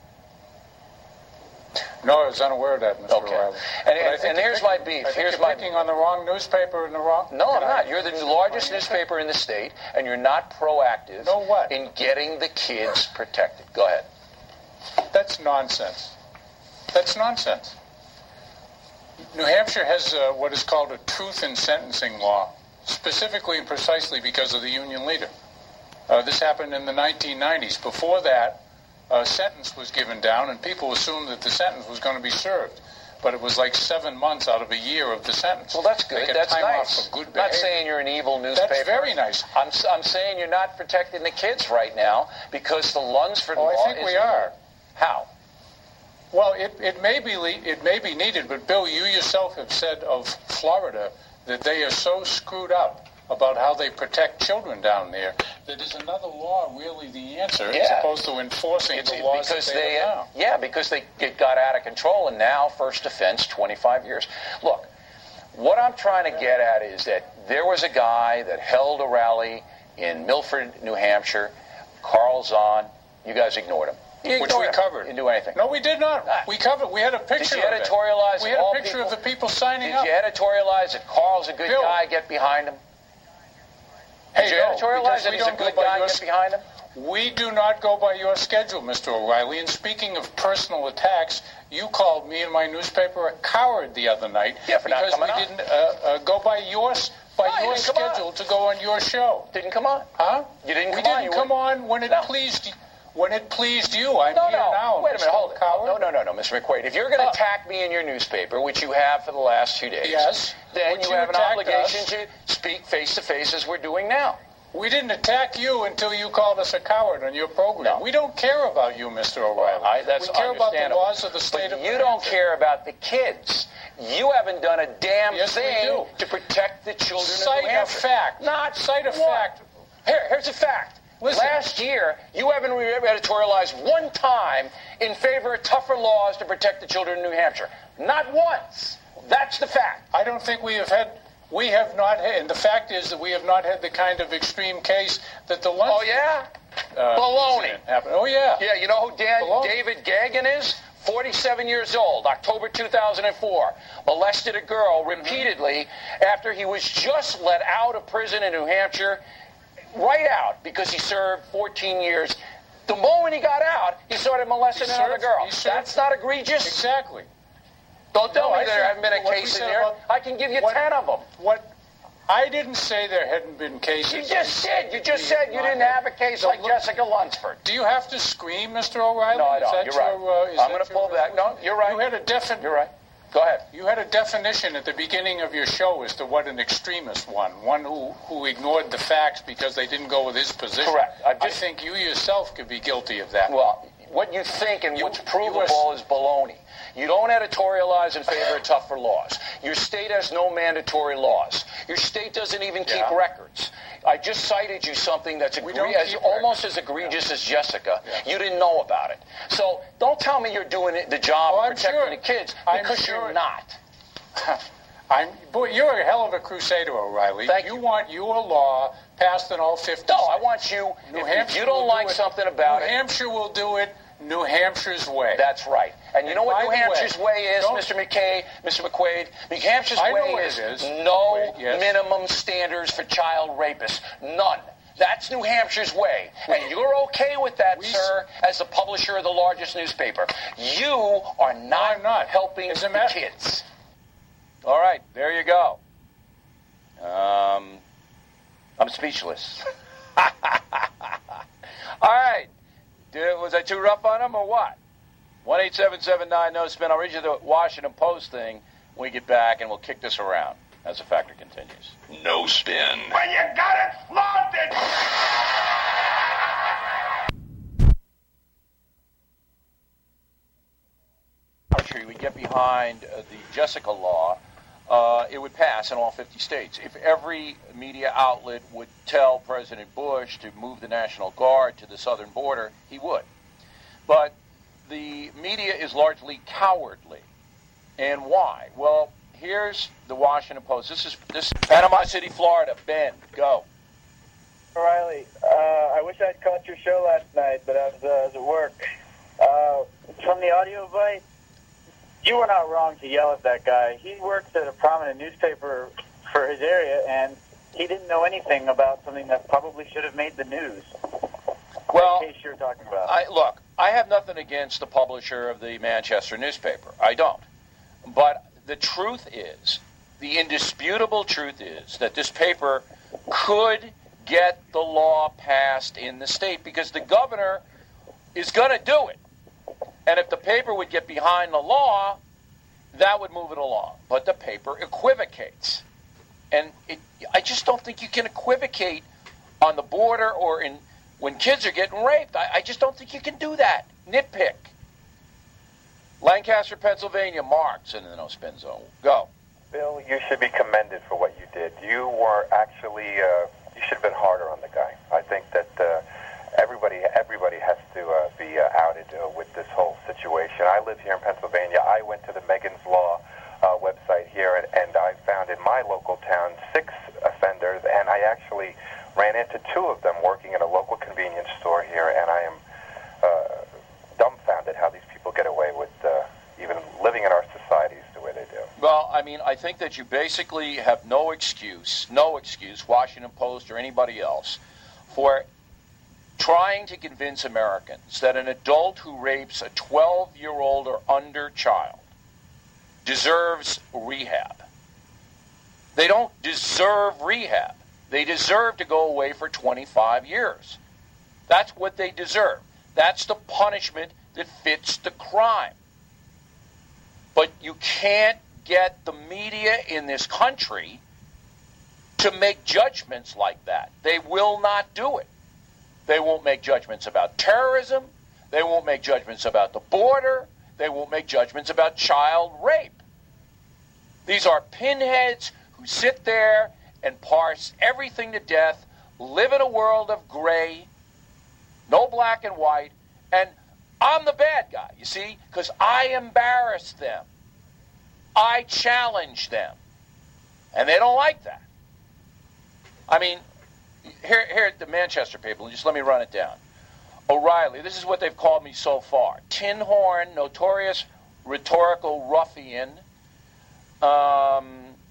No, I was unaware of that, Mister Okay. O'Reilly. And, and, and here's my beef. I think Here's you're my picking on the wrong newspaper in the wrong... No, I'm not. You're the largest newspaper in the state, and you're not proactive know what? in getting the kids protected. Go ahead. That's nonsense. That's nonsense. New Hampshire has uh, what is called a truth in sentencing law, specifically and precisely because of the Union Leader. Uh, this happened in the nineteen nineties. Before that, a sentence was given down, and people assumed that the sentence was going to be served. But it was like seven months out of a year of the sentence. Well, that's good. They can That's time nice. off for good I'm behavior. not saying you're an evil newspaper. That's very nice. I'm, I'm saying you're not protecting the kids right now because the Lunsford Oh, law I think is... we are. How? Well, it, it may be le- it may be needed, but Bill, you yourself have said of Florida that they are so screwed up about how they protect children down there that is another law really the answer as Yeah. opposed to enforcing It's the laws because that they, they, have now. yeah, because they get, got out of control, and now first offense, twenty-five years. Look, what I'm trying to get at is that there was a guy that held a rally in Milford, New Hampshire, Carl Zahn. You guys ignored him. You Which ignored we him. covered. You didn't do anything. No, we did not. We covered. We had a picture. Did you of it. editorialize We had all a picture people? of the people signing Did up. you editorialize that Carl's a good Bill. guy? Get behind him. Hey, Did you no, editorialize because that we he's a don't go good by guy? your Get s- behind him. We do not go by your schedule, Mister O'Reilly. And speaking of personal attacks, you called me and my newspaper a coward the other night Yeah, for not because we coming on. didn't uh, uh, go by your s- by No, you your didn't come on. schedule to go on your show. Didn't come on. Huh? You didn't we come on. didn't You come wouldn't- on when it No. pleased when it pleased you. I'm No, here no. now. Wait a Mister minute. Hold it. Coward. No, no, no, no, Mister McQuaid. If you're going to Uh, attack me in your newspaper, which you have for the last two days, Yes. then Which you you have an attacked obligation us. to speak face to face as we're doing now. We didn't attack you until you called us a coward on your program. No. We don't care about you, Mister O'Reilly. I, that's we care about the understandable. laws of the state but of you New don't Hampshire. care about the kids. You haven't done a damn Yes, we thing do. to protect the children Cite of New a Hampshire. fact. Not Cite a what? fact. Here, here's a fact. Listen. Last year, you haven't re- editorialized one time in favor of tougher laws to protect the children of New Hampshire. Not once. That's the fact. I don't think we have had We have not had, and the fact is that we have not had the kind of extreme case that the lunch. Oh, yeah? Uh, Baloney. Happened. Oh, yeah. Yeah, you know who Dan, Baloney. David Gagan is? forty-seven years old, October two thousand four. Molested a girl repeatedly after he was just let out of prison in New Hampshire. Right out, because he served fourteen years. The moment he got out, he started molesting He another served- girl. he served- That's not egregious? Exactly. Don't tell No, me I there think haven't been a what we case in said there. about- I can give you what- ten of them. What I didn't say there hadn't been cases. You just did. You just We said have you not didn't had- have a case So like look- Jessica Lunsford. Do you have to scream, Mister O'Reilly? No, I Is don't. that You're your, right. uh, is I'm that going to your- pull back. No, you're right. You had a defin- You're right. Go ahead. You had a definition at the beginning of your show as to what an extremist one, one who, who ignored the facts because they didn't go with his position. Correct. I've I just- think you yourself could be guilty of that. Well, what you think and You- what's you provable were- is baloney. You don't editorialize in favor of tougher laws. Your state has no mandatory laws. Your state doesn't even keep Yeah. records. I just cited you something that's We egre- don't as, keep almost as egregious as Jessica. You didn't know about it. So don't tell me you're doing it, the job Oh, of I'm protecting sure. the kids, I'm because sure. you're not. I'm, boy, you're a hell of a crusader, O'Reilly. Thank you. you. want your law passed in all fifty No, states. I want you, New if, Hampshire if you don't will like do it. something about New it, Hampshire will do it New Hampshire's way. that's right. And you know what by New the Hampshire's way, way, is, don't- Mister McKay, Mister McQuaid? New Hampshire's I know way what is, it is. no Wait, yes. minimum standards for child rapists. None. That's New Hampshire's way. And you're okay with that, We- sir, as the publisher of the largest newspaper. You are not, I'm not. helping As a the matter- kids. All right, there you go. Um, I'm speechless. All right. Did, was I too rough on him or what? one eight seven seven nine no spin. I'll read you the Washington Post thing when we get back, and we'll kick this around as the factor continues. No spin. When you got it flaunted! Country, we get behind uh, the Jessica law, uh, it would pass in all fifty states. If every media outlet would tell President Bush to move the National Guard to the southern border, he would. But the media is largely cowardly. And why? Well, here's the Washington Post. This is this is Panama City, Florida. Ben, go. O'Reilly, uh, I wish I'd caught your show last night, but I was, uh, I was at work. Uh, from the audio bite, you were not wrong to yell at that guy. He works at a prominent newspaper for his area, and he didn't know anything about something that probably should have made the news. Well, In case you're talking about. I, look, I have nothing against the publisher of the Manchester newspaper. I don't. But the truth is, the indisputable truth is that this paper could get the law passed in the state because the governor is going to do it. And if the paper would get behind the law, that would move it along. But the paper equivocates. And it, I just don't think you can equivocate on the border or in when kids are getting raped. I, I just don't think you can do that. Nitpick. Lancaster, Pennsylvania, Marks in the no spin zone. Go. Bill, you should be commended for what you did. You were actually, uh, you should have been harder on the guy. I think that uh, everybody everybody has to uh, be uh, outed uh, with this whole situation. I live here in Pennsylvania. I went to the Megan's Law uh, website here, and, and I found in my local town six offenders, and I actually ran into two of them working in a local convenience store here, and I am uh, dumbfounded how these people get away with uh, even living in our societies the way they do. Well, I mean, I think that you basically have no excuse, no excuse, Washington Post or anybody else, for trying to convince Americans that an adult who rapes a twelve-year-old or under child deserves rehab. They don't deserve rehab. They deserve to go away for twenty-five years. That's what they deserve. That's the punishment that fits the crime. But you can't get the media in this country to make judgments like that. They will not do it. They won't make judgments about terrorism. They won't make judgments about the border. They won't make judgments about child rape. These are pinheads who sit there and parse everything to death, live in a world of gray, no black and white, and I'm the bad guy, you see, because I embarrass them. I challenge them. And they don't like that. I mean, here, here at the Manchester paper, just let me run it down. O'Reilly, this is what they've called me so far. Tin horn, notorious rhetorical ruffian. Um,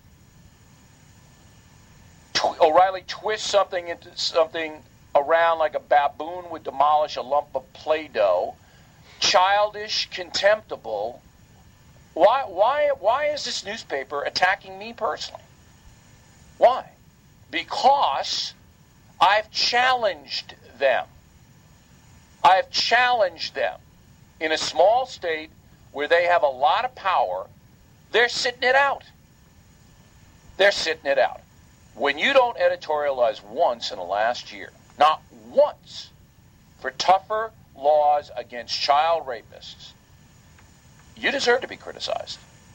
tw- O'Reilly twists something into something around like a baboon would demolish a lump of Play-Doh. Childish, contemptible. Why, why, why is this newspaper attacking me personally? Why? Because I've challenged them. I've challenged them. In a small state where they have a lot of power, they're sitting it out. They're sitting it out. When you don't editorialize once in the last year, not once, for tougher laws against child rapists, you deserve to be criticized.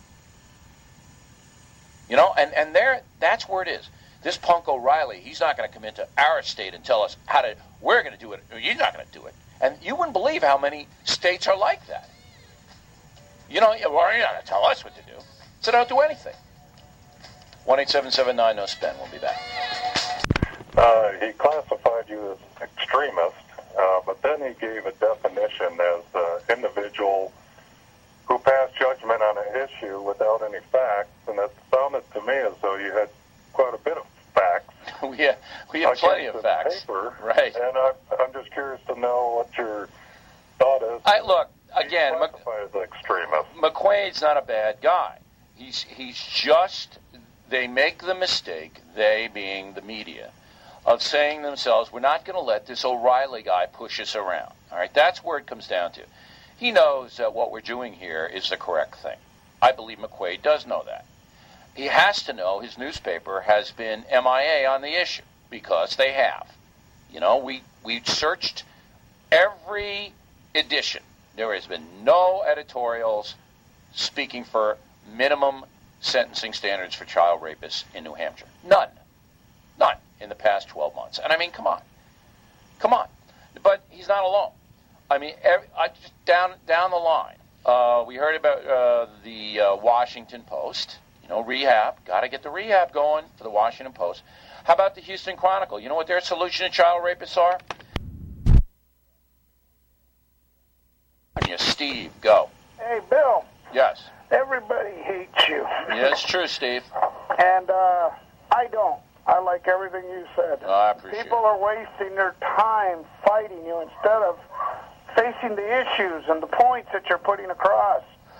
You know, and, and there, that's where it is. This punk O'Reilly, he's not going to come into our state and tell us how to, we're going to do it. You're not going to do it. And you wouldn't believe how many states are like that. You know, well, you're not going to tell us what to do. So don't do anything. one eight seven seven nine no spend. We'll be back. Uh, he classified you as extremist, uh, but then he gave a definition as an individual who passed judgment on an issue without any facts, and it sounded to me as though you had quite a bit of facts. we have, we have plenty of facts. Paper, right. And I, I'm just curious to know what your thought is. I, look, again, Mc, as an extremist. McQuaid's not a bad guy. He's he's just, they make the mistake, they being the media, of saying to themselves, we're not going to let this O'Reilly guy push us around. All right, that's where it comes down to. He knows that what we're doing here is the correct thing. I believe McQuaid does know that. He has to know his newspaper has been M I A on the issue, because they have. You know, we, we searched every edition. There has been no editorials speaking for minimum sentencing standards for child rapists in New Hampshire. None. None in the past twelve months. And I mean, come on. Come on. But he's not alone. I mean, every, I just down down the line, uh, we heard about uh, the uh, Washington Post. You know, rehab. Got to get the rehab going for the Washington Post. How about the Houston Chronicle? You know what their solution to child rapists are? Steve, go. Hey, Bill. Yes. Everybody hates you. Yeah, it's true, Steve. And uh, I don't. I like everything you said. Oh, I appreciate People it. are wasting their time fighting you instead of facing the issues and the points that you're putting across.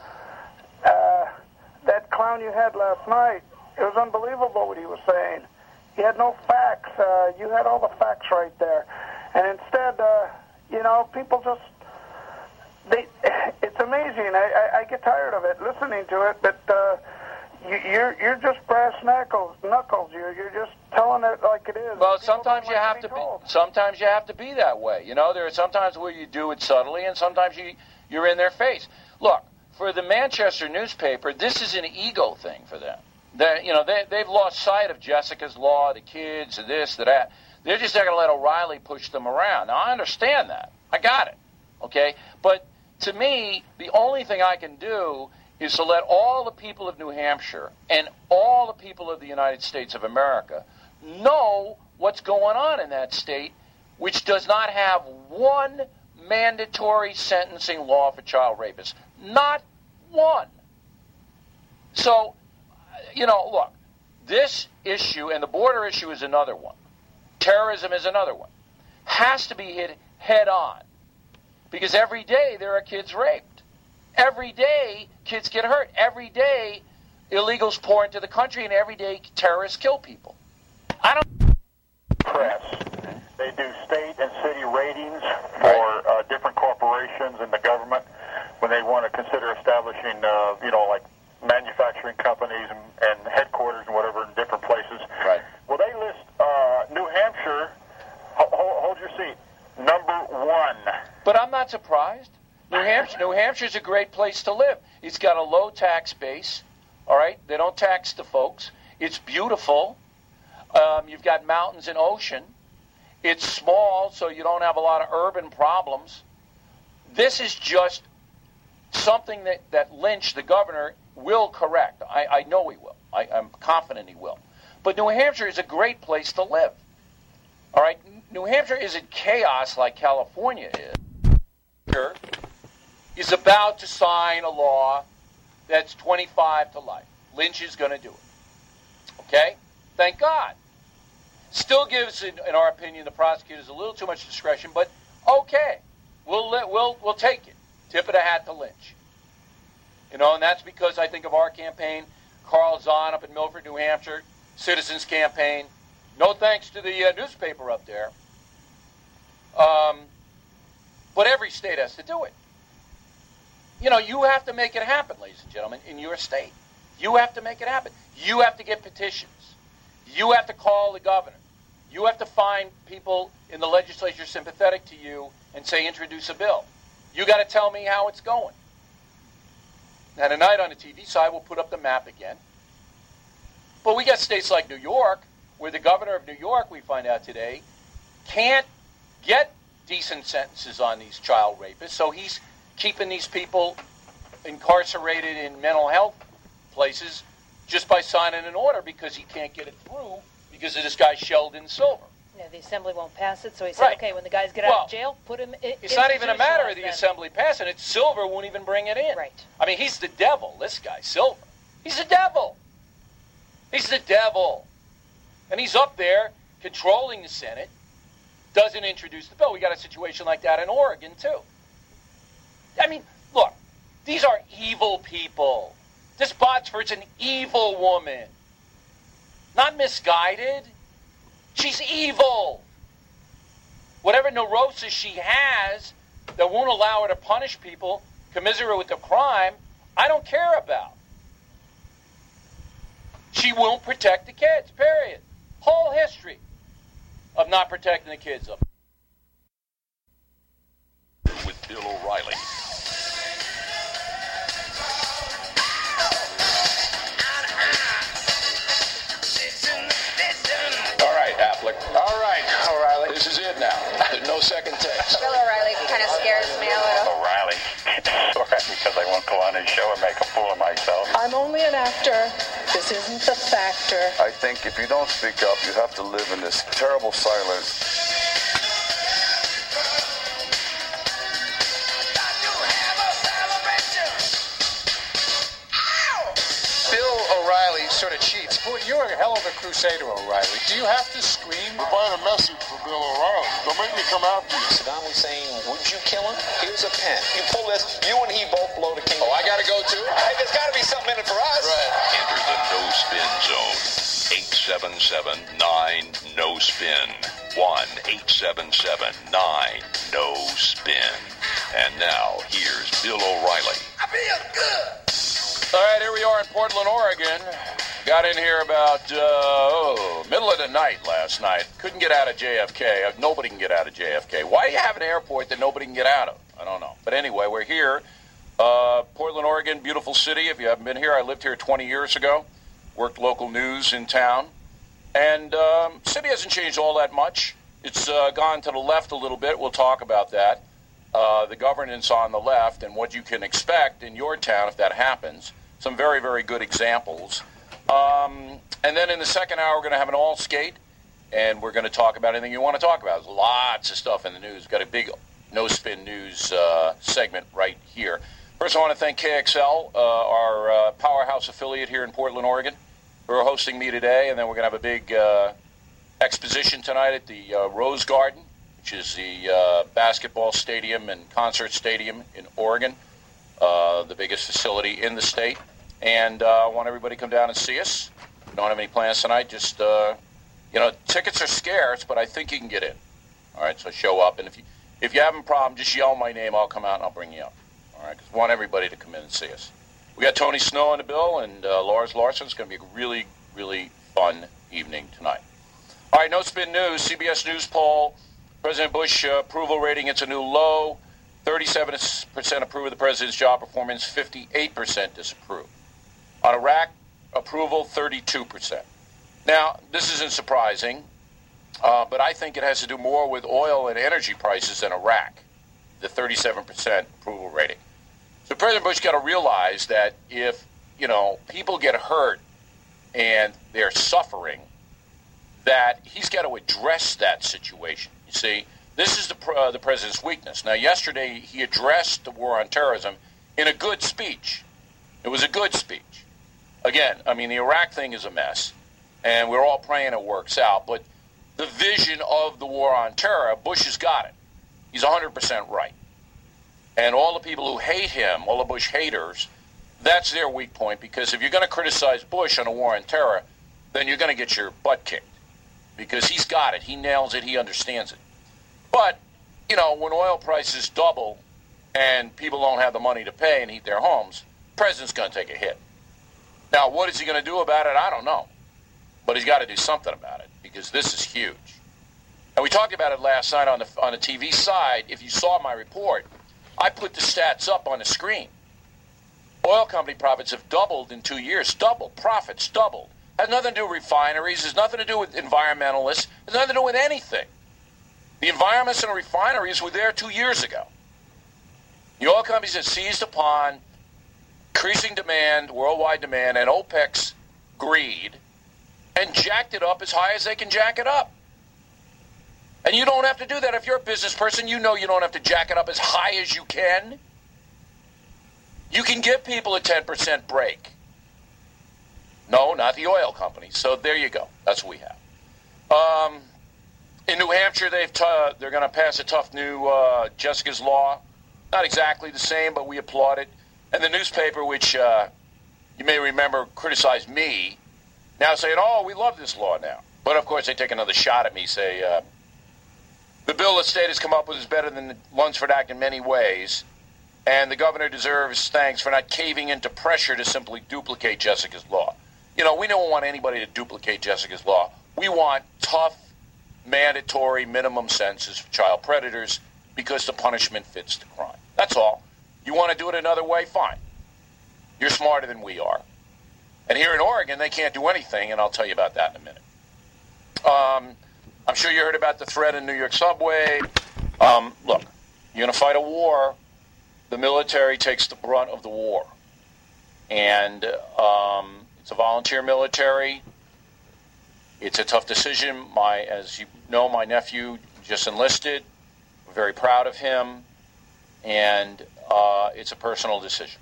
Uh, that clown you had last night, it was unbelievable what he was saying. He had no facts. Uh, you had all the facts right there. And instead, uh, you know, people just... They, it's amazing. I, I, I get tired of it, listening to it, but uh, you, you're you're just brass knuckles. Knuckles. You're you're just telling it like it is. Well, sometimes you have to be. Sometimes you have to be that way. You know, there are sometimes where you do it subtly, and sometimes you you're in their face. Look, for the Manchester newspaper, this is an ego thing for them. They, you know, they they've lost sight of Jessica's Law, the kids, the this, the that. They're just not going to let O'Reilly push them around. Now, I understand that. I got it. Okay, but to me, the only thing I can do is to let all the people of New Hampshire and all the people of the United States of America know what's going on in that state, which does not have one mandatory sentencing law for child rapists. Not one. So, you know, look, this issue, and the border issue is another one. Terrorism is another one. Has to be hit head on. Because every day there are kids raped. Every day kids get hurt. Every day illegals pour into the country, and every day terrorists kill people. I don't... Press. They do state and city ratings for uh, different corporations in the government when they want to consider establishing, uh, you know, like manufacturing companies and, and headquarters and whatever in different places. Right. Well, they list uh, New Hampshire, hold, hold your seat, number one. But I'm not surprised. New Hampshire, New Hampshire's a great place to live. It's got a low tax base, all right? They don't tax the folks. It's beautiful. Um, you've got mountains and ocean. It's small, so you don't have a lot of urban problems. This is just something that, that Lynch, the governor, will correct. I, I know he will. I, I'm confident he will. But New Hampshire is a great place to live. All right? New Hampshire isn't chaos like California is. Here is about to sign a law that's twenty-five to life. Lynch is going to do it. Okay? Thank God. Still gives, in, in our opinion, the prosecutors a little too much discretion, but okay. We'll, we'll, we'll take it. Tip of the hat to Lynch. You know, and that's because I think of our campaign, Carl Zahn up in Milford, New Hampshire, Citizens Campaign. No thanks to the uh, newspaper up there. Um, but every state has to do it. You know, you have to make it happen, ladies and gentlemen, in your state. You have to make it happen. You have to get petitions. You have to call the governor. You have to find people in the legislature sympathetic to you and say, introduce a bill. You got to tell me how it's going. Now, tonight on the T V side, we'll put up the map again. But we got states like New York, where the governor of New York, we find out today, can't get decent sentences on these child rapists, so he's keeping these people incarcerated in mental health places just by signing an order because he can't get it through because of this guy Sheldon Silver. No, the assembly won't pass it, so he said, Right. okay, when the guys get Well, out of jail, put him in. It's not even a matter of the institutionalize them. assembly passing it. Silver won't even bring it in. Right. I mean, he's the devil, this guy, Silver. He's the devil. He's the devil. And he's up there controlling the Senate, doesn't introduce the bill. We got a situation like that in Oregon, too. I mean, look, these are evil people. This Botsford's an evil woman. Not misguided. She's evil. Whatever neurosis she has that won't allow her to punish people commiserate with the crime, I don't care about. She won't protect the kids, period. Whole history of not protecting the kids. With Bill O'Reilly. All right, Affleck. All right, O'Reilly. This is it now. There's no second takes. Bill O'Reilly kind of scares me a little. O'Reilly. Sore at me because I won't go on his show and make a fool of myself. I'm only an actor. This isn't the factor. I think if you don't speak up, you have to live in this terrible silence. Bill O'Reilly sort of cheats. Boy, you're a hell of a crusader, O'Reilly. Do you have to scream? Provide a message for Bill O'Reilly. Don't make me come after you. Saddam Hussein, would you kill him? Here's a pen. You pull this, you and he both blow the king. Oh, I got to go too? Hey, there's got to be something in it for us. Right. Enter the no spin zone. eight seven seven nine no spin. one eight seven seven nine no spin. And now, here's Bill O'Reilly. I feel good. All right, here we are in Portland, Oregon. Got in here about uh, oh, middle of the night last night. Couldn't get out of J F K. Uh, Nobody can get out of J F K. Why do you have an airport that nobody can get out of? I don't know. But anyway, we're here. Uh, Portland, Oregon, beautiful city. If you haven't been here, I lived here twenty years ago. Worked local news in town. And um, city hasn't changed all that much. It's uh, gone to the left a little bit. We'll talk about that. Uh, the governance on the left and what you can expect in your town if that happens. Some very, very good examples. Um, and then in the second hour, we're going to have an all skate, and we're going to talk about anything you want to talk about. There's lots of stuff in the news. We've got a big no spin news uh, segment right here. First, I want to thank K X L, uh, our uh, powerhouse affiliate here in Portland, Oregon, who are hosting me today. And then we're going to have a big uh, exposition tonight at the uh, Rose Garden, which is the uh, basketball stadium and concert stadium in Oregon, uh, the biggest facility in the state. And uh, I want everybody to come down and see us. If you don't have any plans tonight, just, uh, you know, tickets are scarce, but I think you can get in. All right, so show up. And if you if you have a problem, just yell my name. I'll come out and I'll bring you up. All right, because we want everybody to come in and see us. We got Tony Snow on the bill and uh, Lars Larson. It's going to be a really, really fun evening tonight. All right, no spin news. C B S News poll. President Bush uh, approval rating, it's a new low. thirty-seven percent approve of the president's job performance, fifty-eight percent disapprove. On Iraq, approval, thirty-two percent. Now, this isn't surprising, uh, but I think it has to do more with oil and energy prices than Iraq, the thirty-seven percent approval rating. So President Bush got to realize that if, you know, people get hurt and they're suffering, that he's got to address that situation. You see, this is the uh, the president's weakness. Now, yesterday he addressed the war on terrorism in a good speech. It was a good speech. Again, I mean, the Iraq thing is a mess, and we're all praying it works out. But the vision of the war on terror, Bush has got it. He's one hundred percent right. And all the people who hate him, all the Bush haters, that's their weak point, because if you're going to criticize Bush on a war on terror, then you're going to get your butt kicked, because he's got it. He nails it. He understands it. But, you know, when oil prices double and people don't have the money to pay and heat their homes, the president's going to take a hit. Now, what is he going to do about it? I don't know. But he's got to do something about it, because this is huge. And we talked about it last night on the on the T V side. If you saw my report, I put the stats up on the screen. Oil company profits have doubled in two years. Doubled. Profits doubled. Has nothing to do with refineries. Has nothing to do with environmentalists. Has nothing to do with anything. The environments and refineries were there two years ago. The oil companies have seized upon increasing demand, worldwide demand, and OPEC's greed, and jacked it up as high as they can jack it up. And you don't have to do that. If you're a business person, you know you don't have to jack it up as high as you can. You can give people a ten percent break. No, not the oil companies. So there you go. That's what we have. Um, in New Hampshire, they've t- they're going to pass a tough new uh, Jessica's Law. Not exactly the same, but we applaud it. And the newspaper, which uh, you may remember criticized me, now saying, oh, we love this law now. But, of course, they take another shot at me, say, uh, the bill the state has come up with is better than the Lunsford Act in many ways, and the governor deserves thanks for not caving into pressure to simply duplicate Jessica's Law. You know, we don't want anybody to duplicate Jessica's Law. We want tough, mandatory minimum sentences for child predators because the punishment fits the crime. That's all. You want to do it another way? Fine. You're smarter than we are. And here in Oregon, they can't do anything, and I'll tell you about that in a minute. Um, I'm sure you heard about the threat in New York subway. Um, look, you're going to fight a war. The military takes the brunt of the war. And um, it's a volunteer military. It's a tough decision. My, as you know, my nephew just enlisted. We're very proud of him. And uh, it's a personal decision.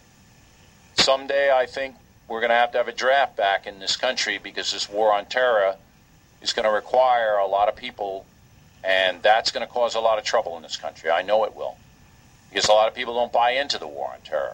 Someday, I think, we're going to have to have a draft back in this country, because this war on terror is going to require a lot of people, and that's going to cause a lot of trouble in this country. I know it will, because a lot of people don't buy into the war on terror.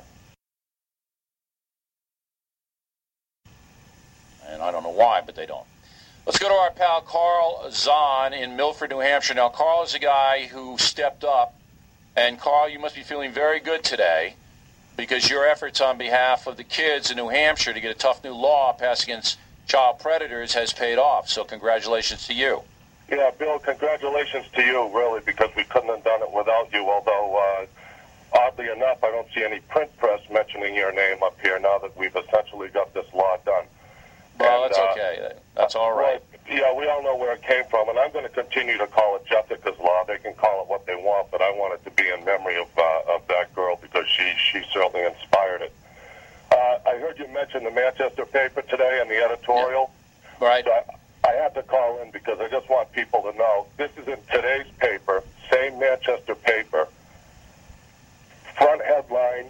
And I don't know why, but they don't. Let's go to our pal Carl Zahn in Milford, New Hampshire. Now, Carl is a guy who stepped up, and Carl, you must be feeling very good today, because your efforts on behalf of the kids in New Hampshire to get a tough new law passed against child predators has paid off. So congratulations to you. Yeah, Bill, congratulations to you, really, because we couldn't have done it without you, although, uh, oddly enough, I don't see any print press mentioning your name up here now that we've essentially got this law done. Well, and, that's uh, okay. That's all right. Well, yeah, we all know where it came from, and I'm going to continue to call it Jessica's Law. They can call it what they want, but I want it to be in memory of uh, of that girl, because she, she certainly inspired it. Uh, I heard you mention the Manchester paper today and the editorial. Yeah. Right. So I, I had to call in because I just want people to know this is in today's paper, same Manchester paper. Front headline: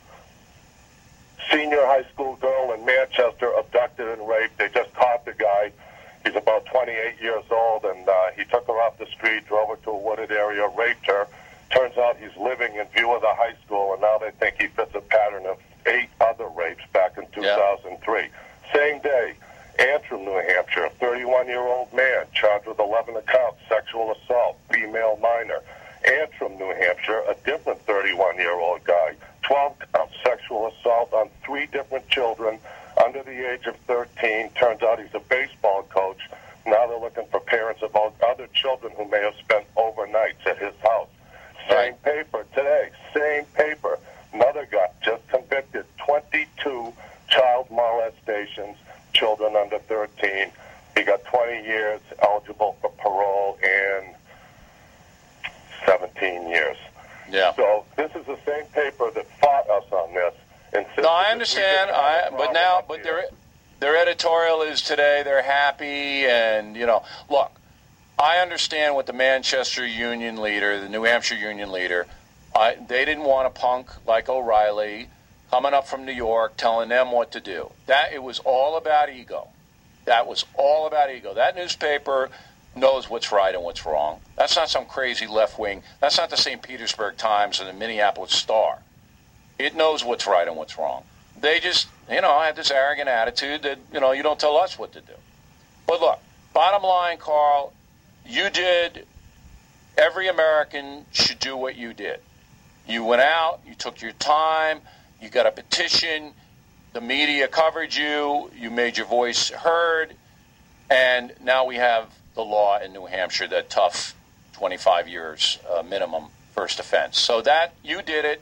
senior high school girl in Manchester abducted and raped. They just caught the guy. He's about twenty-eight years old, and uh, he took her off the street, drove her to a wooded area, raped her. Turns out he's living in view of the high school, and now they think he fits a pattern of eight other rapes back in two thousand three. Yeah. Same day, Antrim, New Hampshire, a thirty-one-year-old man charged with eleven accounts, sexual assault, female minor. Antrim, New Hampshire, a different thirty-one-year-old guy, twelve counts, sexual assault on three different children under the age of thirteen. Turns out he's a baseball coach. Now they're looking for parents of other children who may have spent overnights at his house. Same paper today, same paper. Another guy just convicted, twenty-two child molestations, children under thirteen. He got twenty years, eligible for parole, and seventeen years. Yeah. So this is the same paper that fought us on this. No, I understand. I but now, but there, their editorial is today they're happy, and, you know, look, I understand what the Manchester Union leader, the New Hampshire Union leader, I, they didn't want a punk like O'Reilly coming up from New York telling them what to do. That it was all about ego. That was all about ego. That newspaper knows what's right and what's wrong. That's not some crazy left wing. That's not the Saint Petersburg Times or the Minneapolis Star. It knows what's right and what's wrong. They just, you know, had this arrogant attitude that, you know, you don't tell us what to do. But look, bottom line, Carl, you did, every American should do what you did. You went out, you took your time, you got a petition, the media covered you, you made your voice heard, and now we have the law in New Hampshire, that tough twenty-five years uh, minimum first offense. So that, you did it,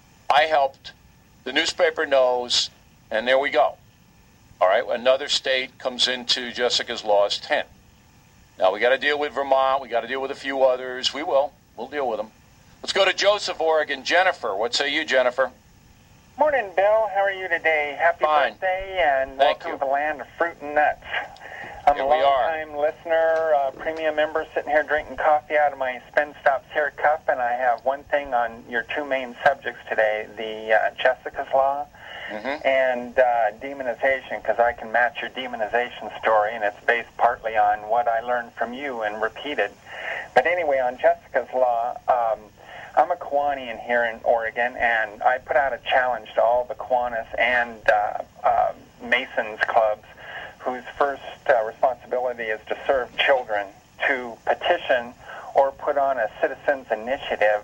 I helped, the newspaper knows, and there we go. All right, another state comes into Jessica's Law's tent. Now we got to deal with Vermont, we got to deal with a few others, we will, we'll deal with them. Let's go to Joseph, Oregon. Jennifer, what say you, Jennifer? Morning, Bill. How are you today? Happy Fine. birthday, and Thank welcome you. to the land of fruit and nuts. I'm Here a we are. long-time listener, uh, premium member, sitting here drinking coffee out of my Spin Stops Here cup, and I have one thing on your two main subjects today, the uh, Jessica's Law Mm-hmm. and uh, demonization, because I can match your demonization story, and it's based partly on what I learned from you and repeated. But anyway, on Jessica's Law, um, I'm a Kiwanian here in Oregon, and I put out a challenge to all the Kiwanis and uh, uh, Masons clubs whose first uh, responsibility is to serve children to petition or put on a citizens' initiative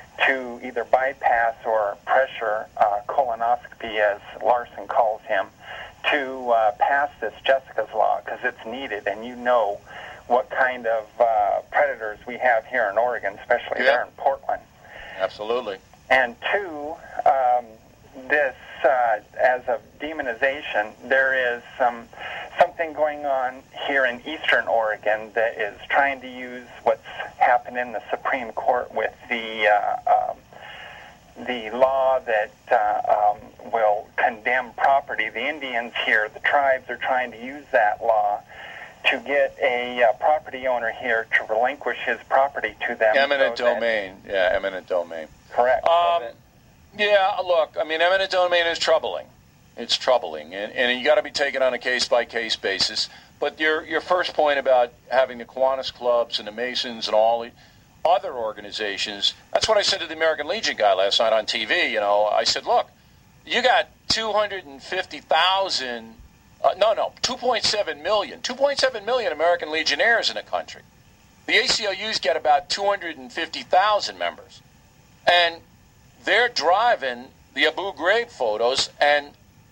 to either bypass or pressure uh, colonoscopy, as Larson calls him, to uh, pass this Jessica's Law, because it's needed, and you know what kind of uh, predators we have here in Oregon, especially Yeah. there in Portland. Absolutely. And two, um, this, uh, as of demonization, there is some something going on here in eastern Oregon that is trying to use what's happened in the Supreme Court with the uh, um, the law that uh, um, will condemn property. The Indians here, the tribes, are trying to use that law to get a uh, property owner here to relinquish his property to them. Eminent so that- domain. Yeah, eminent domain. Correct. Um, yeah, look, I mean, eminent domain is troubling. It's troubling, and, and you got to be taken on a case-by-case basis. But your your first point about having the Kiwanis clubs and the Masons and all the other organizations, that's what I said to the American Legion guy last night on T V. You know, I said, look, you got two hundred fifty thousand, uh, no, no, two point seven million, two point seven million American Legionnaires in the country. The A C L U's got about two hundred fifty thousand members. And they're driving the Abu Ghraib photos, and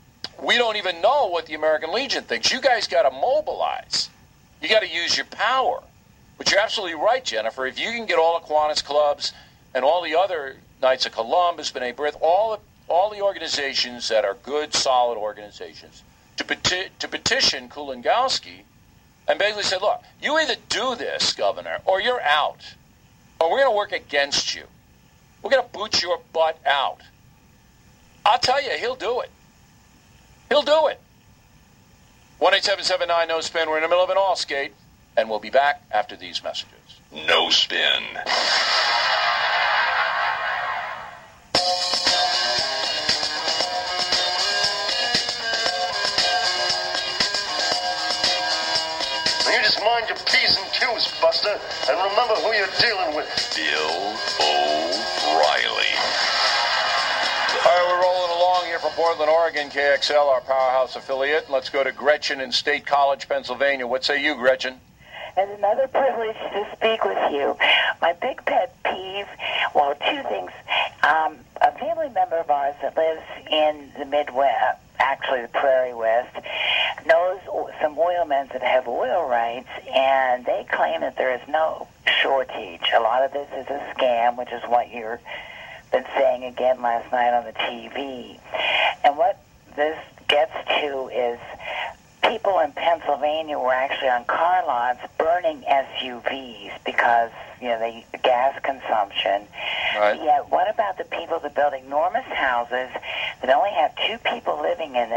we don't even know what the American Legion thinks. You guys got to mobilize. You got to use your power. But you're absolutely right, Jennifer. If you can get all the Kiwanis clubs and all the other Knights of Columbus, B'nai B'rith, all the, all the organizations that are good, solid organizations, to, peti- to petition Kulongoski and basically say, look, you either do this, Governor, or you're out, or we're going to work against you. We're going to boot your butt out. I'll tell you, he'll do it. He'll do it. one eight seven seven nine no spin. We're in the middle of an all skate, and we'll be back after these messages. No spin. You just mind your P's and Q's, Buster, and remember who you're dealing with. Bill O'Reilly. All right, we're rolling along here from Portland, Oregon, K X L, our powerhouse affiliate. And let's go to Gretchen in State College, Pennsylvania. What say you, Gretchen? It's another privilege to speak with you. My big pet peeve, well, two things. Um, a family member of ours that lives in the Midwest, actually the Prairie West, knows some oilmen that have oil rights, and they claim that there is no shortage. A lot of this is a scam, which is what you've been saying again last night on the T V. And what this gets to is people in Pennsylvania were actually on car lots burning S U Vs because, you know, the gas consumption. Right. Yet, what about the people that build enormous houses that only have two people living in it,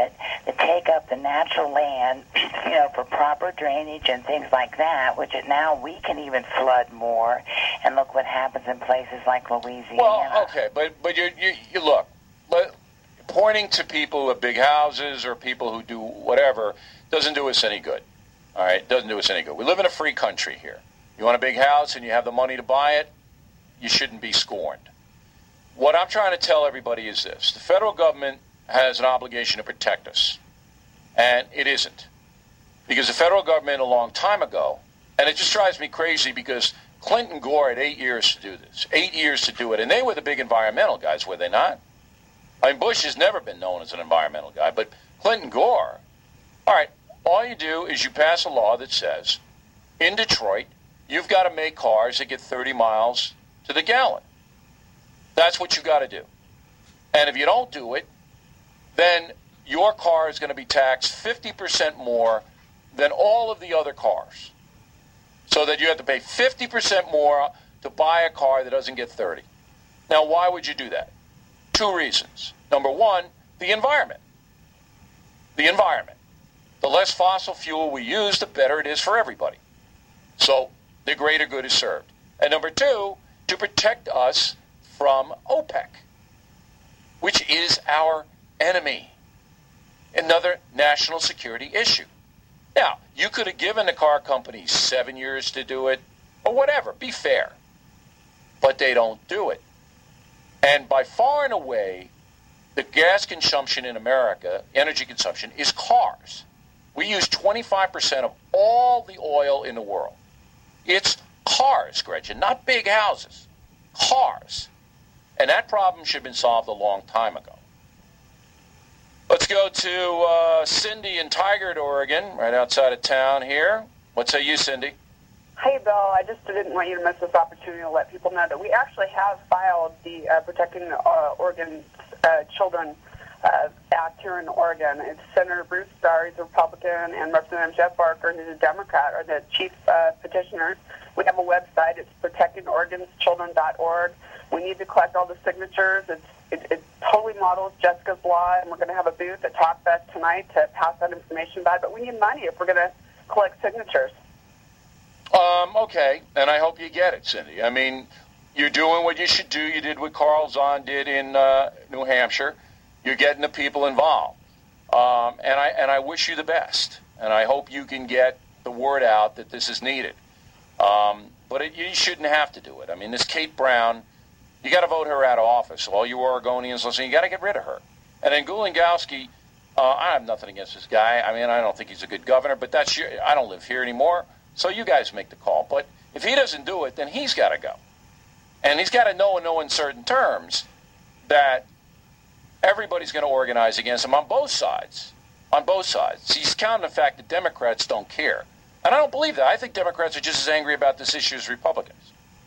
to take up the natural land, you know, for proper drainage and things like that, which it, now we can even flood more. And look what happens in places like Louisiana. Well, okay, but but you you, you look, but pointing to people with big houses or people who do whatever doesn't do us any good. All right, doesn't do us any good. We live in a free country here. You want a big house and you have the money to buy it, you shouldn't be scorned. What I'm trying to tell everybody is this. The federal government has an obligation to protect us, and it isn't. Because the federal government a long time ago, and it just drives me crazy because Clinton Gore had eight years to do this, eight years to do it, and they were the big environmental guys, were they not? I mean, Bush has never been known as an environmental guy, but Clinton Gore, all right, all you do is you pass a law that says, in Detroit, you've got to make cars that get thirty miles to the gallon. That's what you've got to do. And if you don't do it, then your car is going to be taxed fifty percent more than all of the other cars. So that you have to pay fifty percent more to buy a car that doesn't get thirty. Now, why would you do that? Two reasons. Number one, the environment. The environment. The less fossil fuel we use, the better it is for everybody. So the greater good is served. And number two, to protect us from OPEC, which is our enemy. Another national security issue. Now, you could have given the car companies seven years to do it, or whatever, be fair. But they don't do it. And by far and away, the gas consumption in America, energy consumption, is cars. We use twenty-five percent of all the oil in the world. It's cars, Gretchen, not big houses. Cars. And that problem should have been solved a long time ago. Let's go to uh, Cindy in Tigard, Oregon, right outside of town here. What say you, Cindy? Hey, Bill, I just didn't want you to miss this opportunity to let people know that we actually have filed the uh, Protecting uh, Oregon uh, Children uh, Act here in Oregon. It's Senator Bruce Starr, he's a Republican, and Representative Jeff Barker, who's a Democrat, are the chief uh, petitioners. We have a website. It's protecting oregon's children dot org. We need to collect all the signatures. It's It, it totally models Jessica's Law, and we're going to have a booth at TalkFest tonight to pass that information about it. But we need money if we're going to collect signatures. Um, okay, and I hope you get it, Cindy. I mean, you're doing what you should do. You did what Carl Zahn did in uh, New Hampshire. You're getting the people involved. Um, and I and I wish you the best. And I hope you can get the word out that this is needed. Um, but it, you shouldn't have to do it. I mean, this Kate Brown, you got to vote her out of office. All you Oregonians listening, you got to get rid of her. And then Gulengowski, uh, I have nothing against this guy. I mean, I don't think he's a good governor, but that's your, I don't live here anymore, so you guys make the call. But if he doesn't do it, then he's got to go. And he's got to know in no uncertain terms that everybody's going to organize against him on both sides. On both sides. He's counting the fact that Democrats don't care. And I don't believe that. I think Democrats are just as angry about this issue as Republicans.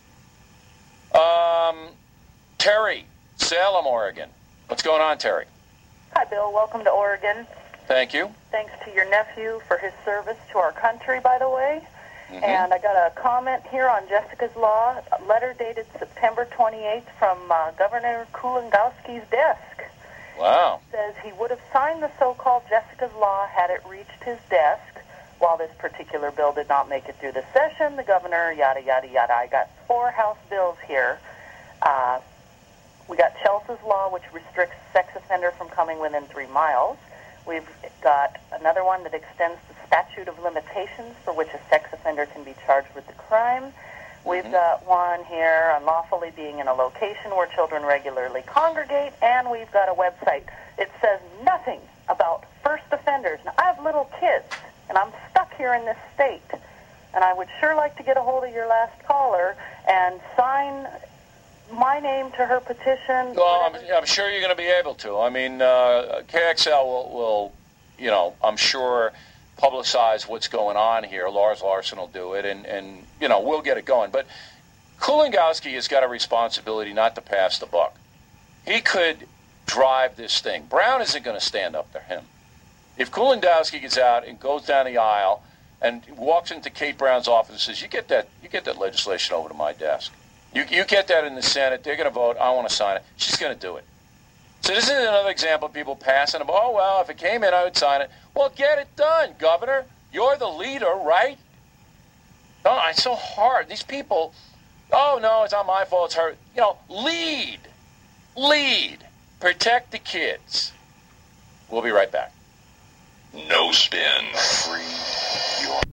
Um, Terry, Salem, Oregon. What's going on, Terry? Hi, Bill. Welcome to Oregon. Thank you. Thanks to your nephew for his service to our country, by the way. Mm-hmm. And I got a comment here on Jessica's Law, a letter dated September twenty-eighth from uh, Governor Kulongowski's desk. Wow. It says he would have signed the so-called Jessica's Law had it reached his desk. While this particular bill did not make it through the session, the governor, yada, yada, yada. I got four House bills here. Uh, we got Chelsea's Law, which restricts sex offender from coming within three miles. We've got another one that extends the statute of limitations for which a sex offender can be charged with the crime. We've mm-hmm. got one here, unlawfully being in a location where children regularly congregate, and we've got a website. It says nothing about first offenders. Now, I have little kids, and I'm stuck here in this state, and I would sure like to get a hold of your last caller and sign my name to her petition. Well, I'm, I'm sure you're going to be able to. I mean, uh, K X L will, will, you know, I'm sure, publicize what's going on here. Lars Larson will do it, and, and you know, we'll get it going. But Kulongowski has got a responsibility not to pass the buck. He could drive this thing. Brown isn't going to stand up to him. If Kulongowski gets out and goes down the aisle and walks into Kate Brown's office and says, you get that, you get that legislation over to my desk. You, you get that in the Senate. They're going to vote. I want to sign it. She's going to do it. So this is another example of people passing them. Oh, well, if it came in, I would sign it. Well, get it done, Governor. You're the leader, right? Oh, it's so hard. These people, oh, no, it's not my fault. It's her. You know, lead. Lead. Protect the kids. We'll be right back. No spin. Free